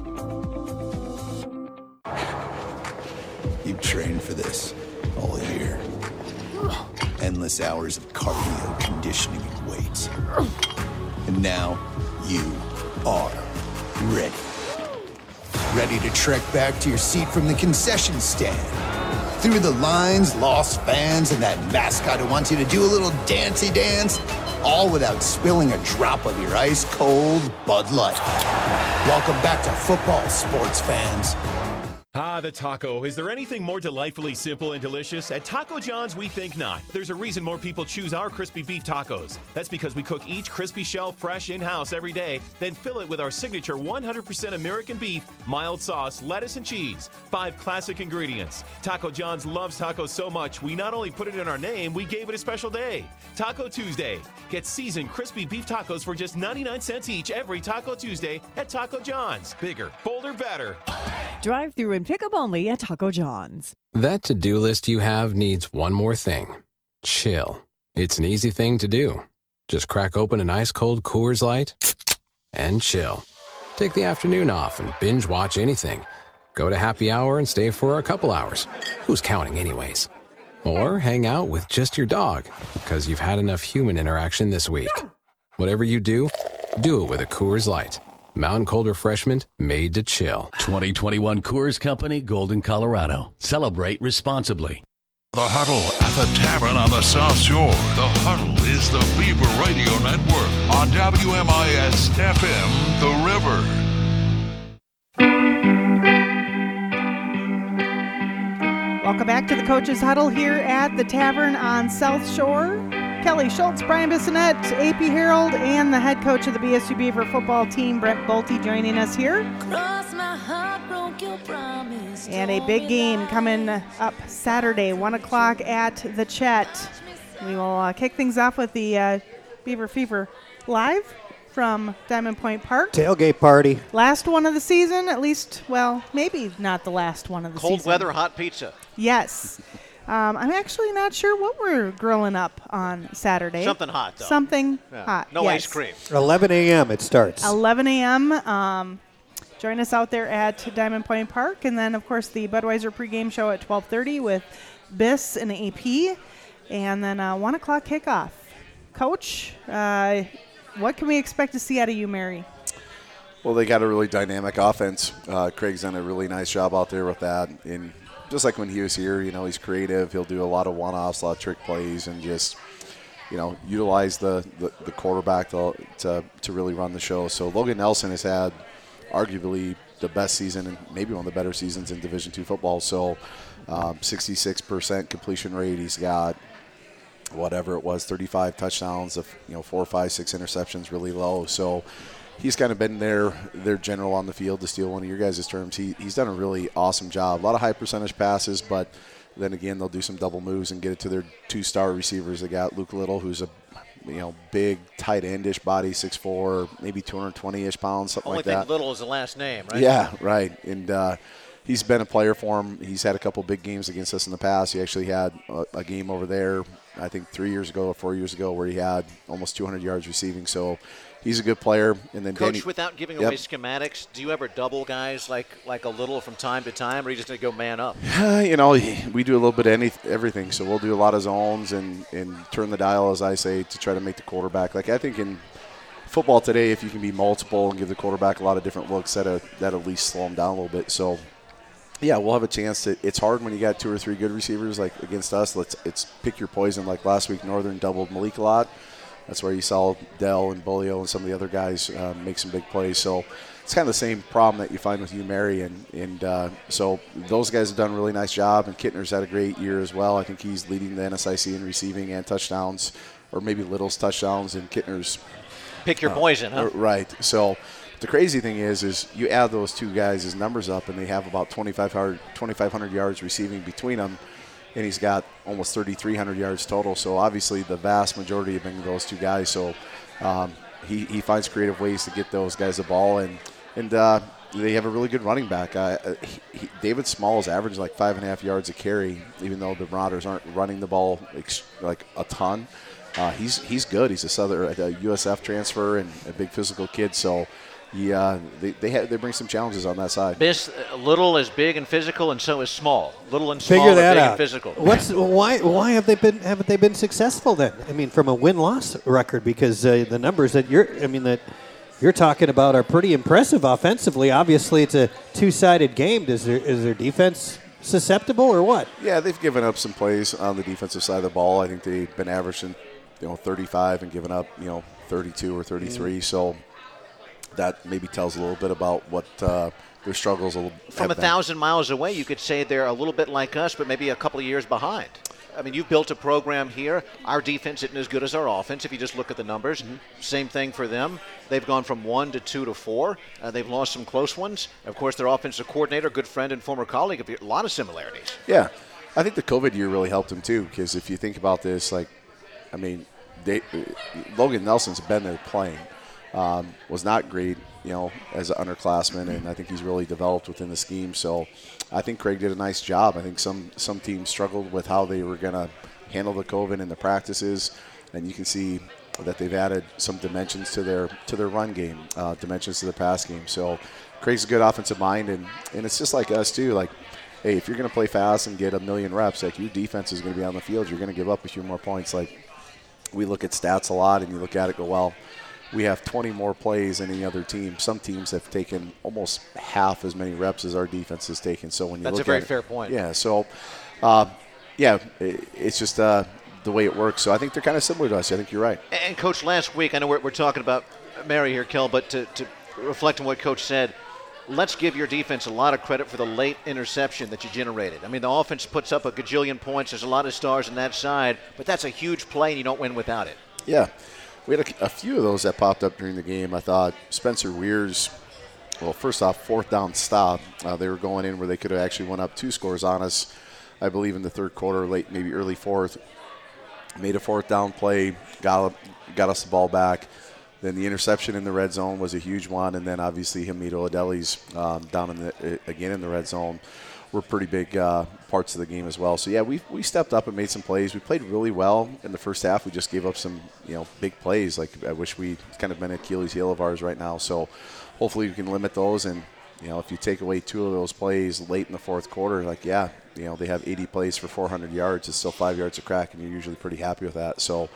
You've trained for this all year. Endless hours of cardio, conditioning, and weights. And now you are ready. Ready to trek back to your seat from the concession stand. Through the lines, lost fans, and that mascot who wants you to do a little dancey dance, all without spilling a drop of your ice-cold Bud Light. Welcome back to football, sports fans. Ah, the taco. Is there anything more delightfully simple and delicious? At Taco John's, we think not. There's a reason more people choose our crispy beef tacos. That's because we cook each crispy shell fresh in-house every day, then fill it with our signature 100% American beef, mild sauce, lettuce, and cheese. 5 classic ingredients. Taco John's loves tacos so much, we not only put it in our name, we gave it a special day. Taco Tuesday. Get seasoned crispy beef tacos for just 99 cents each every Taco Tuesday at Taco John's. Bigger, bolder, better. Drive through and pick up only at Taco John's. That to-do list you have needs one more thing. Chill. It's an easy thing to do. Just crack open an ice-cold Coors Light and chill. Take the afternoon off and binge watch anything. Go to happy hour and stay for a couple hours. Who's counting anyways? Or hang out with just your dog, because you've had enough human interaction this week. Whatever you do it with a Coors Light. Mountain Cold Refreshment made to chill. 2021 Coors Company, Golden, Colorado. Celebrate responsibly. The Huddle at the Tavern on the South Shore. The Huddle is the Beaver Radio Network on WMIS FM, The River. Welcome back to the Coach's Huddle here at the Tavern on South Shore. Kelly Schultz, Brian Bissonette, AP Harold, and the head coach of the BSU Beaver football team, Brent Bolte, joining us here. And a big game coming up Saturday, 1 o'clock at the Chet. We will kick things off with the Beaver Fever live from Diamond Point Park. Tailgate party. Last one of the season, at least, well, maybe not the last one of the season. Cold weather, hot pizza. Yes. I'm actually not sure what we're grilling up on Saturday. Something hot, though. Something hot. No ice cream. 11 a.m. it starts. 11 a.m. Join us out there at Diamond Point Park. And then, of course, the Budweiser pregame show at 12:30 with Biss and AP. And then 1 o'clock kickoff. Coach, what can we expect to see out of you, Mary? Well, they got a really dynamic offense. Craig's done a really nice job out there with that. And just like when he was here, he's creative. He'll do a lot of one-offs, a lot of trick plays, and just, utilize the quarterback to really run the show. So Logan Nelson has had arguably the best season and maybe one of the better seasons in Division II football. So 66% completion rate. He's got whatever it was, 35 touchdowns of 4, 5, 6 interceptions, really low. So he's kind of been their general on the field, to steal one of your guys' terms. He's done a really awesome job. A lot of high percentage passes, but then again, they'll do some double moves and get it to their 2-star receivers. They got Luke Little, who's a big tight endish body, 6'4", maybe 220-ish pounds, something like that. Only thing Little is the last name, right? Yeah, right. And he's been a player for him. He's had a couple big games against us in the past. He actually had a game over there, I think 3 years ago or 4 years ago, where he had almost 200 yards receiving. So he's a good player. And then Coach, Danny, without giving away schematics, do you ever double guys like a Little from time to time, or are you just going to go man up? We do a little bit of everything. So we'll do a lot of zones and turn the dial, as I say, to try to make the quarterback. Like, I think in football today, if you can be multiple and give the quarterback a lot of different looks, that'll at least slow him down a little bit. So yeah, we'll have a chance to. It's hard when you got 2 or 3 good receivers like against us. It's pick your poison. Like last week, Northern doubled Malik a lot. That's where you saw Dell and Bolio and some of the other guys make some big plays. So it's kind of the same problem that you find with Mary, and so those guys have done a really nice job, and Kittner's had a great year as well. I think he's leading the NSIC in receiving and touchdowns, or maybe Little's touchdowns, and Kittner's pick your poison, huh? Right. So the crazy thing is you add those two guys' numbers up, and they have about 2,500 yards receiving between them, and he's got almost 3,300 yards total. So obviously the vast majority have been those two guys. So he finds creative ways to get those guys the ball, and they have a really good running back. David Small is averaging like 5.5 yards a carry, even though the Marauders aren't running the ball like a ton. He's good. He's a USF transfer and a big physical kid. So they bring some challenges on that side. Little is big and physical, and so is Small. Little and Small Figure are that big out. and physical. Why haven't they been successful then? I mean, from a win-loss record, because the numbers that you're talking about are pretty impressive offensively. Obviously, it's a two-sided game. Is their defense susceptible or what? Yeah, they've given up some plays on the defensive side of the ball. I think they've been averaging 35 and given up 32 or 33. So that maybe tells a little bit about what their struggles From 1,000 miles away, you could say they're a little bit like us, but maybe a couple of years behind. I mean, you've built a program here. Our defense isn't as good as our offense if you just look at the numbers. Mm-hmm. Same thing for them. They've gone from 1 to 2 to 4. They've lost some close ones. Of course, their offensive coordinator, good friend and former colleague, a lot of similarities. Yeah. I think the COVID year really helped them, too, because if you think about this, Logan Nelson's been there playing. Was not great, as an underclassman, and I think he's really developed within the scheme. So I think Craig did a nice job. I think some teams struggled with how they were going to handle the COVID in the practices, and you can see that they've added some dimensions to their run game, dimensions to the pass game. So Craig's a good offensive mind, and it's just like us too. Like, hey, if you're going to play fast and get 1 million reps, like your defense is going to be on the field, you're going to give up a few more points. Like, we look at stats a lot, and you look at it, go, well, we have 20 more plays than any other team. Some teams have taken almost half as many reps as our defense has taken. So when you That's look a very at fair point. Yeah. So, it's just the way it works. So I think they're kind of similar to us. I think you're right. And Coach, last week, I know we're talking about Mary here, Kel, but to reflect on what Coach said, let's give your defense a lot of credit for the late interception that you generated. I mean, the offense puts up a gajillion points. There's a lot of stars on that side, but that's a huge play, and you don't win without it. Yeah. We had a few of those that popped up during the game. I thought Spencer Weir's, first off, 4th down stop. They were going in where they could have actually went up 2 scores on us, I believe, in the third quarter, late, maybe early fourth. Made a 4th down play, got us the ball back. Then the interception in the red zone was a huge one, and then obviously Hamid O'Adelli's down again in the red zone were pretty big parts of the game as well. So, yeah, we stepped up and made some plays. We played really well in the first half. We just gave up some, big plays. Like, I wish we'd kind of been an Achilles heel of ours right now. So, hopefully we can limit those. And, if you take away 2 of those plays late in the fourth quarter, they have 80 plays for 400 yards. It's still 5 yards a crack, and you're usually pretty happy with that. So,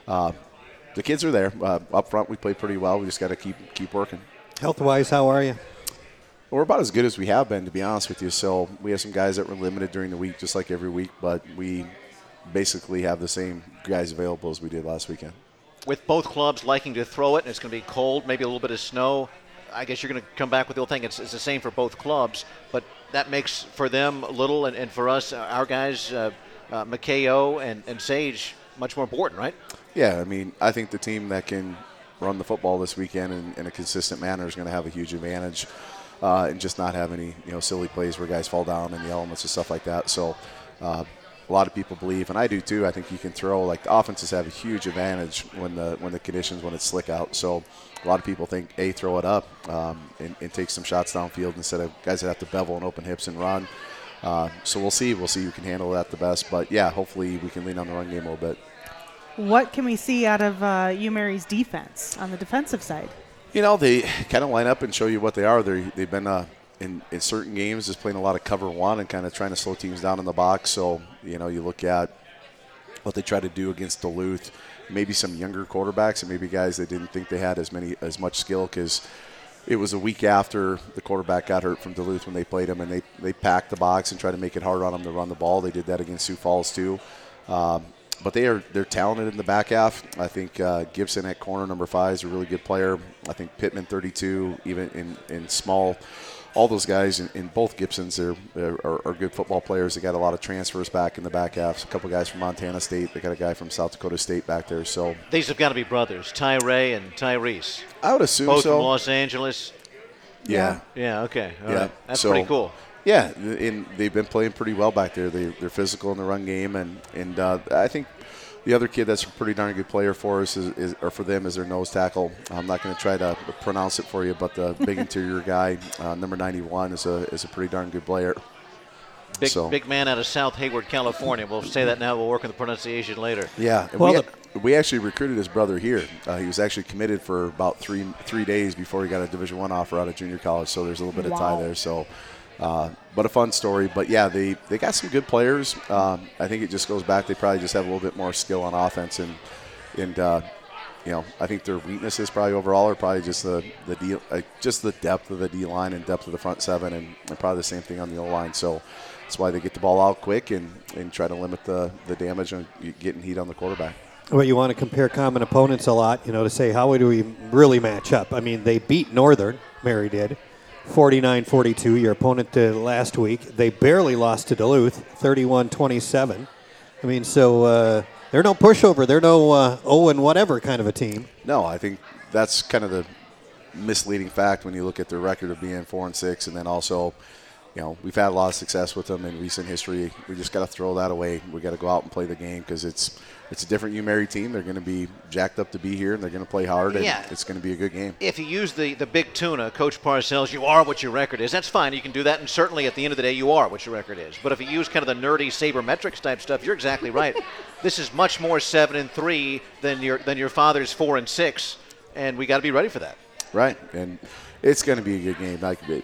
the kids are there. Up front, we played pretty well. We just got to keep working. Health-wise, how are you? Well, we're about as good as we have been, to be honest with you. So we have some guys that were limited during the week, just like every week, but we basically have the same guys available as we did last weekend. With both clubs liking to throw it, and it's going to be cold, maybe a little bit of snow, I guess you're going to come back with the old thing. It's the same for both clubs, but that makes for them little, and for us, our guys, Makeo and Sage, much more important, right? Yeah, I mean, I think the team that can run the football this weekend in a consistent manner is going to have a huge advantage. And just not have any, silly plays where guys fall down in the elements and stuff like that. So a lot of people believe, and I do too, I think you can throw, like, the offenses have a huge advantage when the conditions, when it's slick out. So a lot of people think, throw it up and take some shots downfield instead of guys that have to bevel and open hips and run. So we'll see. We'll see who can handle that the best. But, yeah, hopefully we can lean on the run game a little bit. What can we see out of UMary's defense on the defensive side? They kind of line up and show you what they are. They've been in certain games just playing a lot of cover one and kind of trying to slow teams down in the box. So, you look at what they try to do against Duluth, maybe some younger quarterbacks and maybe guys that didn't think they had as much skill because it was a week after the quarterback got hurt from Duluth when they played him, and they packed the box and tried to make it hard on them to run the ball. They did that against Sioux Falls too. but they're talented in the back half. I think Gibson at corner number 5 is a really good player. I think Pittman 32, even in small. All those guys in both Gibsons are good football players. They got a lot of transfers back in the back half. A couple guys from Montana State. They got a guy from South Dakota State back there. So these have got to be brothers, Tyree and Tyrese. I would assume both so. from Los Angeles. Yeah. Yeah. Okay. All yeah. right. That's so, pretty cool. Yeah, and they've been playing pretty well back there. They're physical in the run game, and I think the other kid that's a pretty darn good player for us or for them is their nose tackle. I'm not going to try to pronounce it for you, but the big interior guy, number 91, is a pretty darn good player. Big man out of South Hayward, California. We'll say that now. We'll work on the pronunciation later. Yeah. We actually recruited his brother here. He was actually committed for about three days before he got a Division I offer out of junior college, so there's a little bit of tie there. So, but a fun story. But, yeah, they got some good players. I think it just goes back. They probably just have a little bit more skill on offense. And I think their weaknesses probably overall are probably just the depth of the D-line and depth of the front seven and probably the same thing on the O-line. So that's why they get the ball out quick and try to limit the damage and getting heat on the quarterback. Well, you want to compare common opponents a lot, to say how do we really match up. I mean, they beat Northern, Mary did, 49-42, your opponent last week. They barely lost to Duluth, 31-27. I mean, so they're no pushover. They're no whatever kind of a team. No, I think that's kind of the misleading fact when you look at their record of being 4-6, and then also, we've had a lot of success with them in recent history. We just got to throw that away. We got to go out and play the game because it's a different UMary team. They're going to be jacked up to be here, and they're going to play hard, and it's going to be a good game. If you use the big tuna, Coach Parcells, you are what your record is. That's fine. You can do that, and certainly at the end of the day, you are what your record is. But if you use kind of the nerdy sabermetrics type stuff, you're exactly right. This is much more 7-3 than your father's 4-6, and we got to be ready for that. Right, and it's going to be a good game.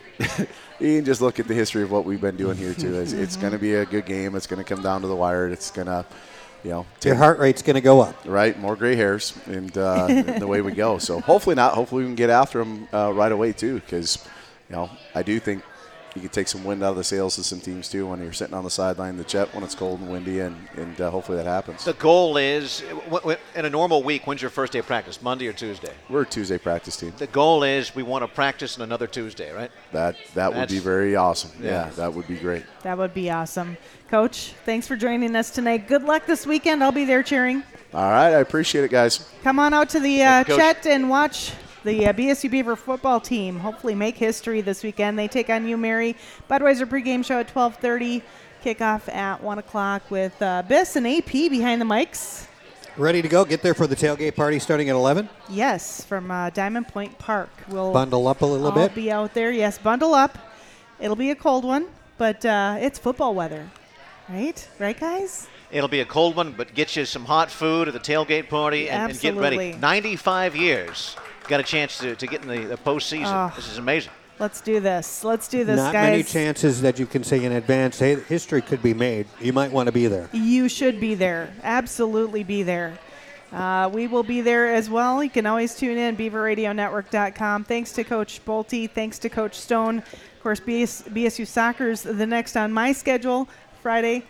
You can just look at the history of what we've been doing here, too. It's going to be a good game. It's going to come down to the wire. It's going to, your heart rate's going to go up. Right, more gray hairs, and the way we go. So hopefully not. Hopefully we can get after them right away, too, because, I do think you can take some wind out of the sails of some teams, too, when you're sitting on the sideline, the jet when it's cold and windy, and hopefully that happens. The goal is, in a normal week, when's your first day of practice, Monday or Tuesday? We're a Tuesday practice team. The goal is we want to practice on another Tuesday, right? That would be very awesome. Yeah, that would be great. That would be awesome. Coach, thanks for joining us tonight. Good luck this weekend. I'll be there cheering. All right, I appreciate it, guys. Come on out to the chat and watch the BSU Beaver football team hopefully make history this weekend. They take on UMary. Budweiser pregame show at 12:30. Kickoff at 1 o'clock with Biss and AP behind the mics. Ready to go? Get there for the tailgate party starting at 11? Yes, from Diamond Point Park. We'll bundle up a little bit? Be out there. Yes, bundle up. It'll be a cold one, but it's football weather. Right? Right, guys? It'll be a cold one, but get you some hot food at the tailgate party and get ready. 95 years. Got a chance to get in the postseason. This is amazing. Let's do this. Let's do this, Not guys. Not many chances that you can say in advance, hey, history could be made. You might want to be there. You should be there. Absolutely be there. We will be there as well. You can always tune in, BeaverRadioNetwork.com. Thanks to Coach Bolte. Thanks to Coach Stone. Of course, BSU Soccer's the next on my schedule, Friday,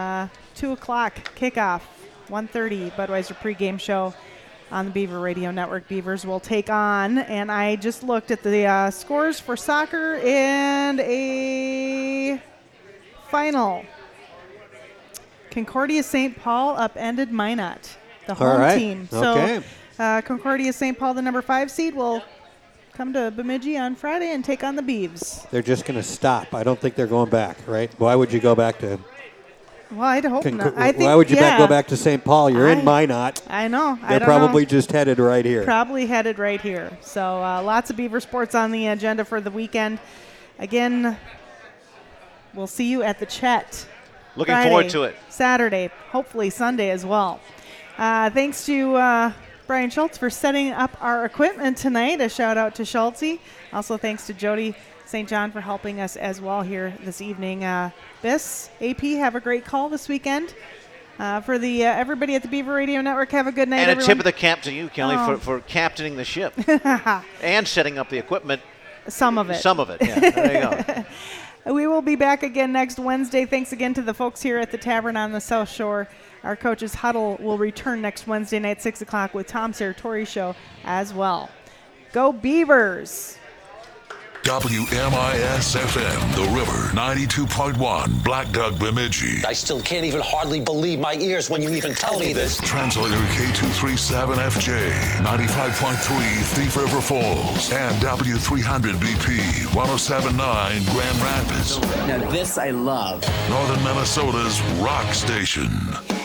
2 o'clock kickoff, 1:30 Budweiser pregame show on the Beaver Radio Network. Beavers will take on, and I just looked at the scores for soccer and a final. Concordia St. Paul upended Minot, the home team. So Concordia St. Paul, the number 5 seed, will come to Bemidji on Friday and take on the Beavs. They're just going to stop. I don't think they're going back, right? Why would you go back to... Well, I'd hope not. I think, why would you go back to St. Paul? You're in Minot. I know. They're probably just headed right here. Probably headed right here. So lots of Beaver sports on the agenda for the weekend. Again, we'll see you at the Chet. Looking Friday, forward to it. Saturday, hopefully Sunday as well. Thanks to Brian Schultz for setting up our equipment tonight. A shout out to Schultzy. Also thanks to Jody St. John for helping us as well here this evening. Biss, AP, have a great call this weekend. For the everybody at the Beaver Radio Network, have a good night, and everyone. A tip of the cap to you, Kelly, for captaining the ship and setting up the equipment. Some of it. Some of it, yeah. There you go. We will be back again next Wednesday. Thanks again to the folks here at the Tavern on the South Shore. Our Coaches Huddle will return next Wednesday night, 6 o'clock, with Tom Serratori Show as well. Go Beavers! WMIS-FM, The River, 92.1, Black Duck, Bemidji. I still can't even hardly believe my ears when you even tell me this. Translator K237FJ, 95.3, Thief River Falls, and W300BP, 107.9, Grand Rapids. Now this I love. Northern Minnesota's rock station.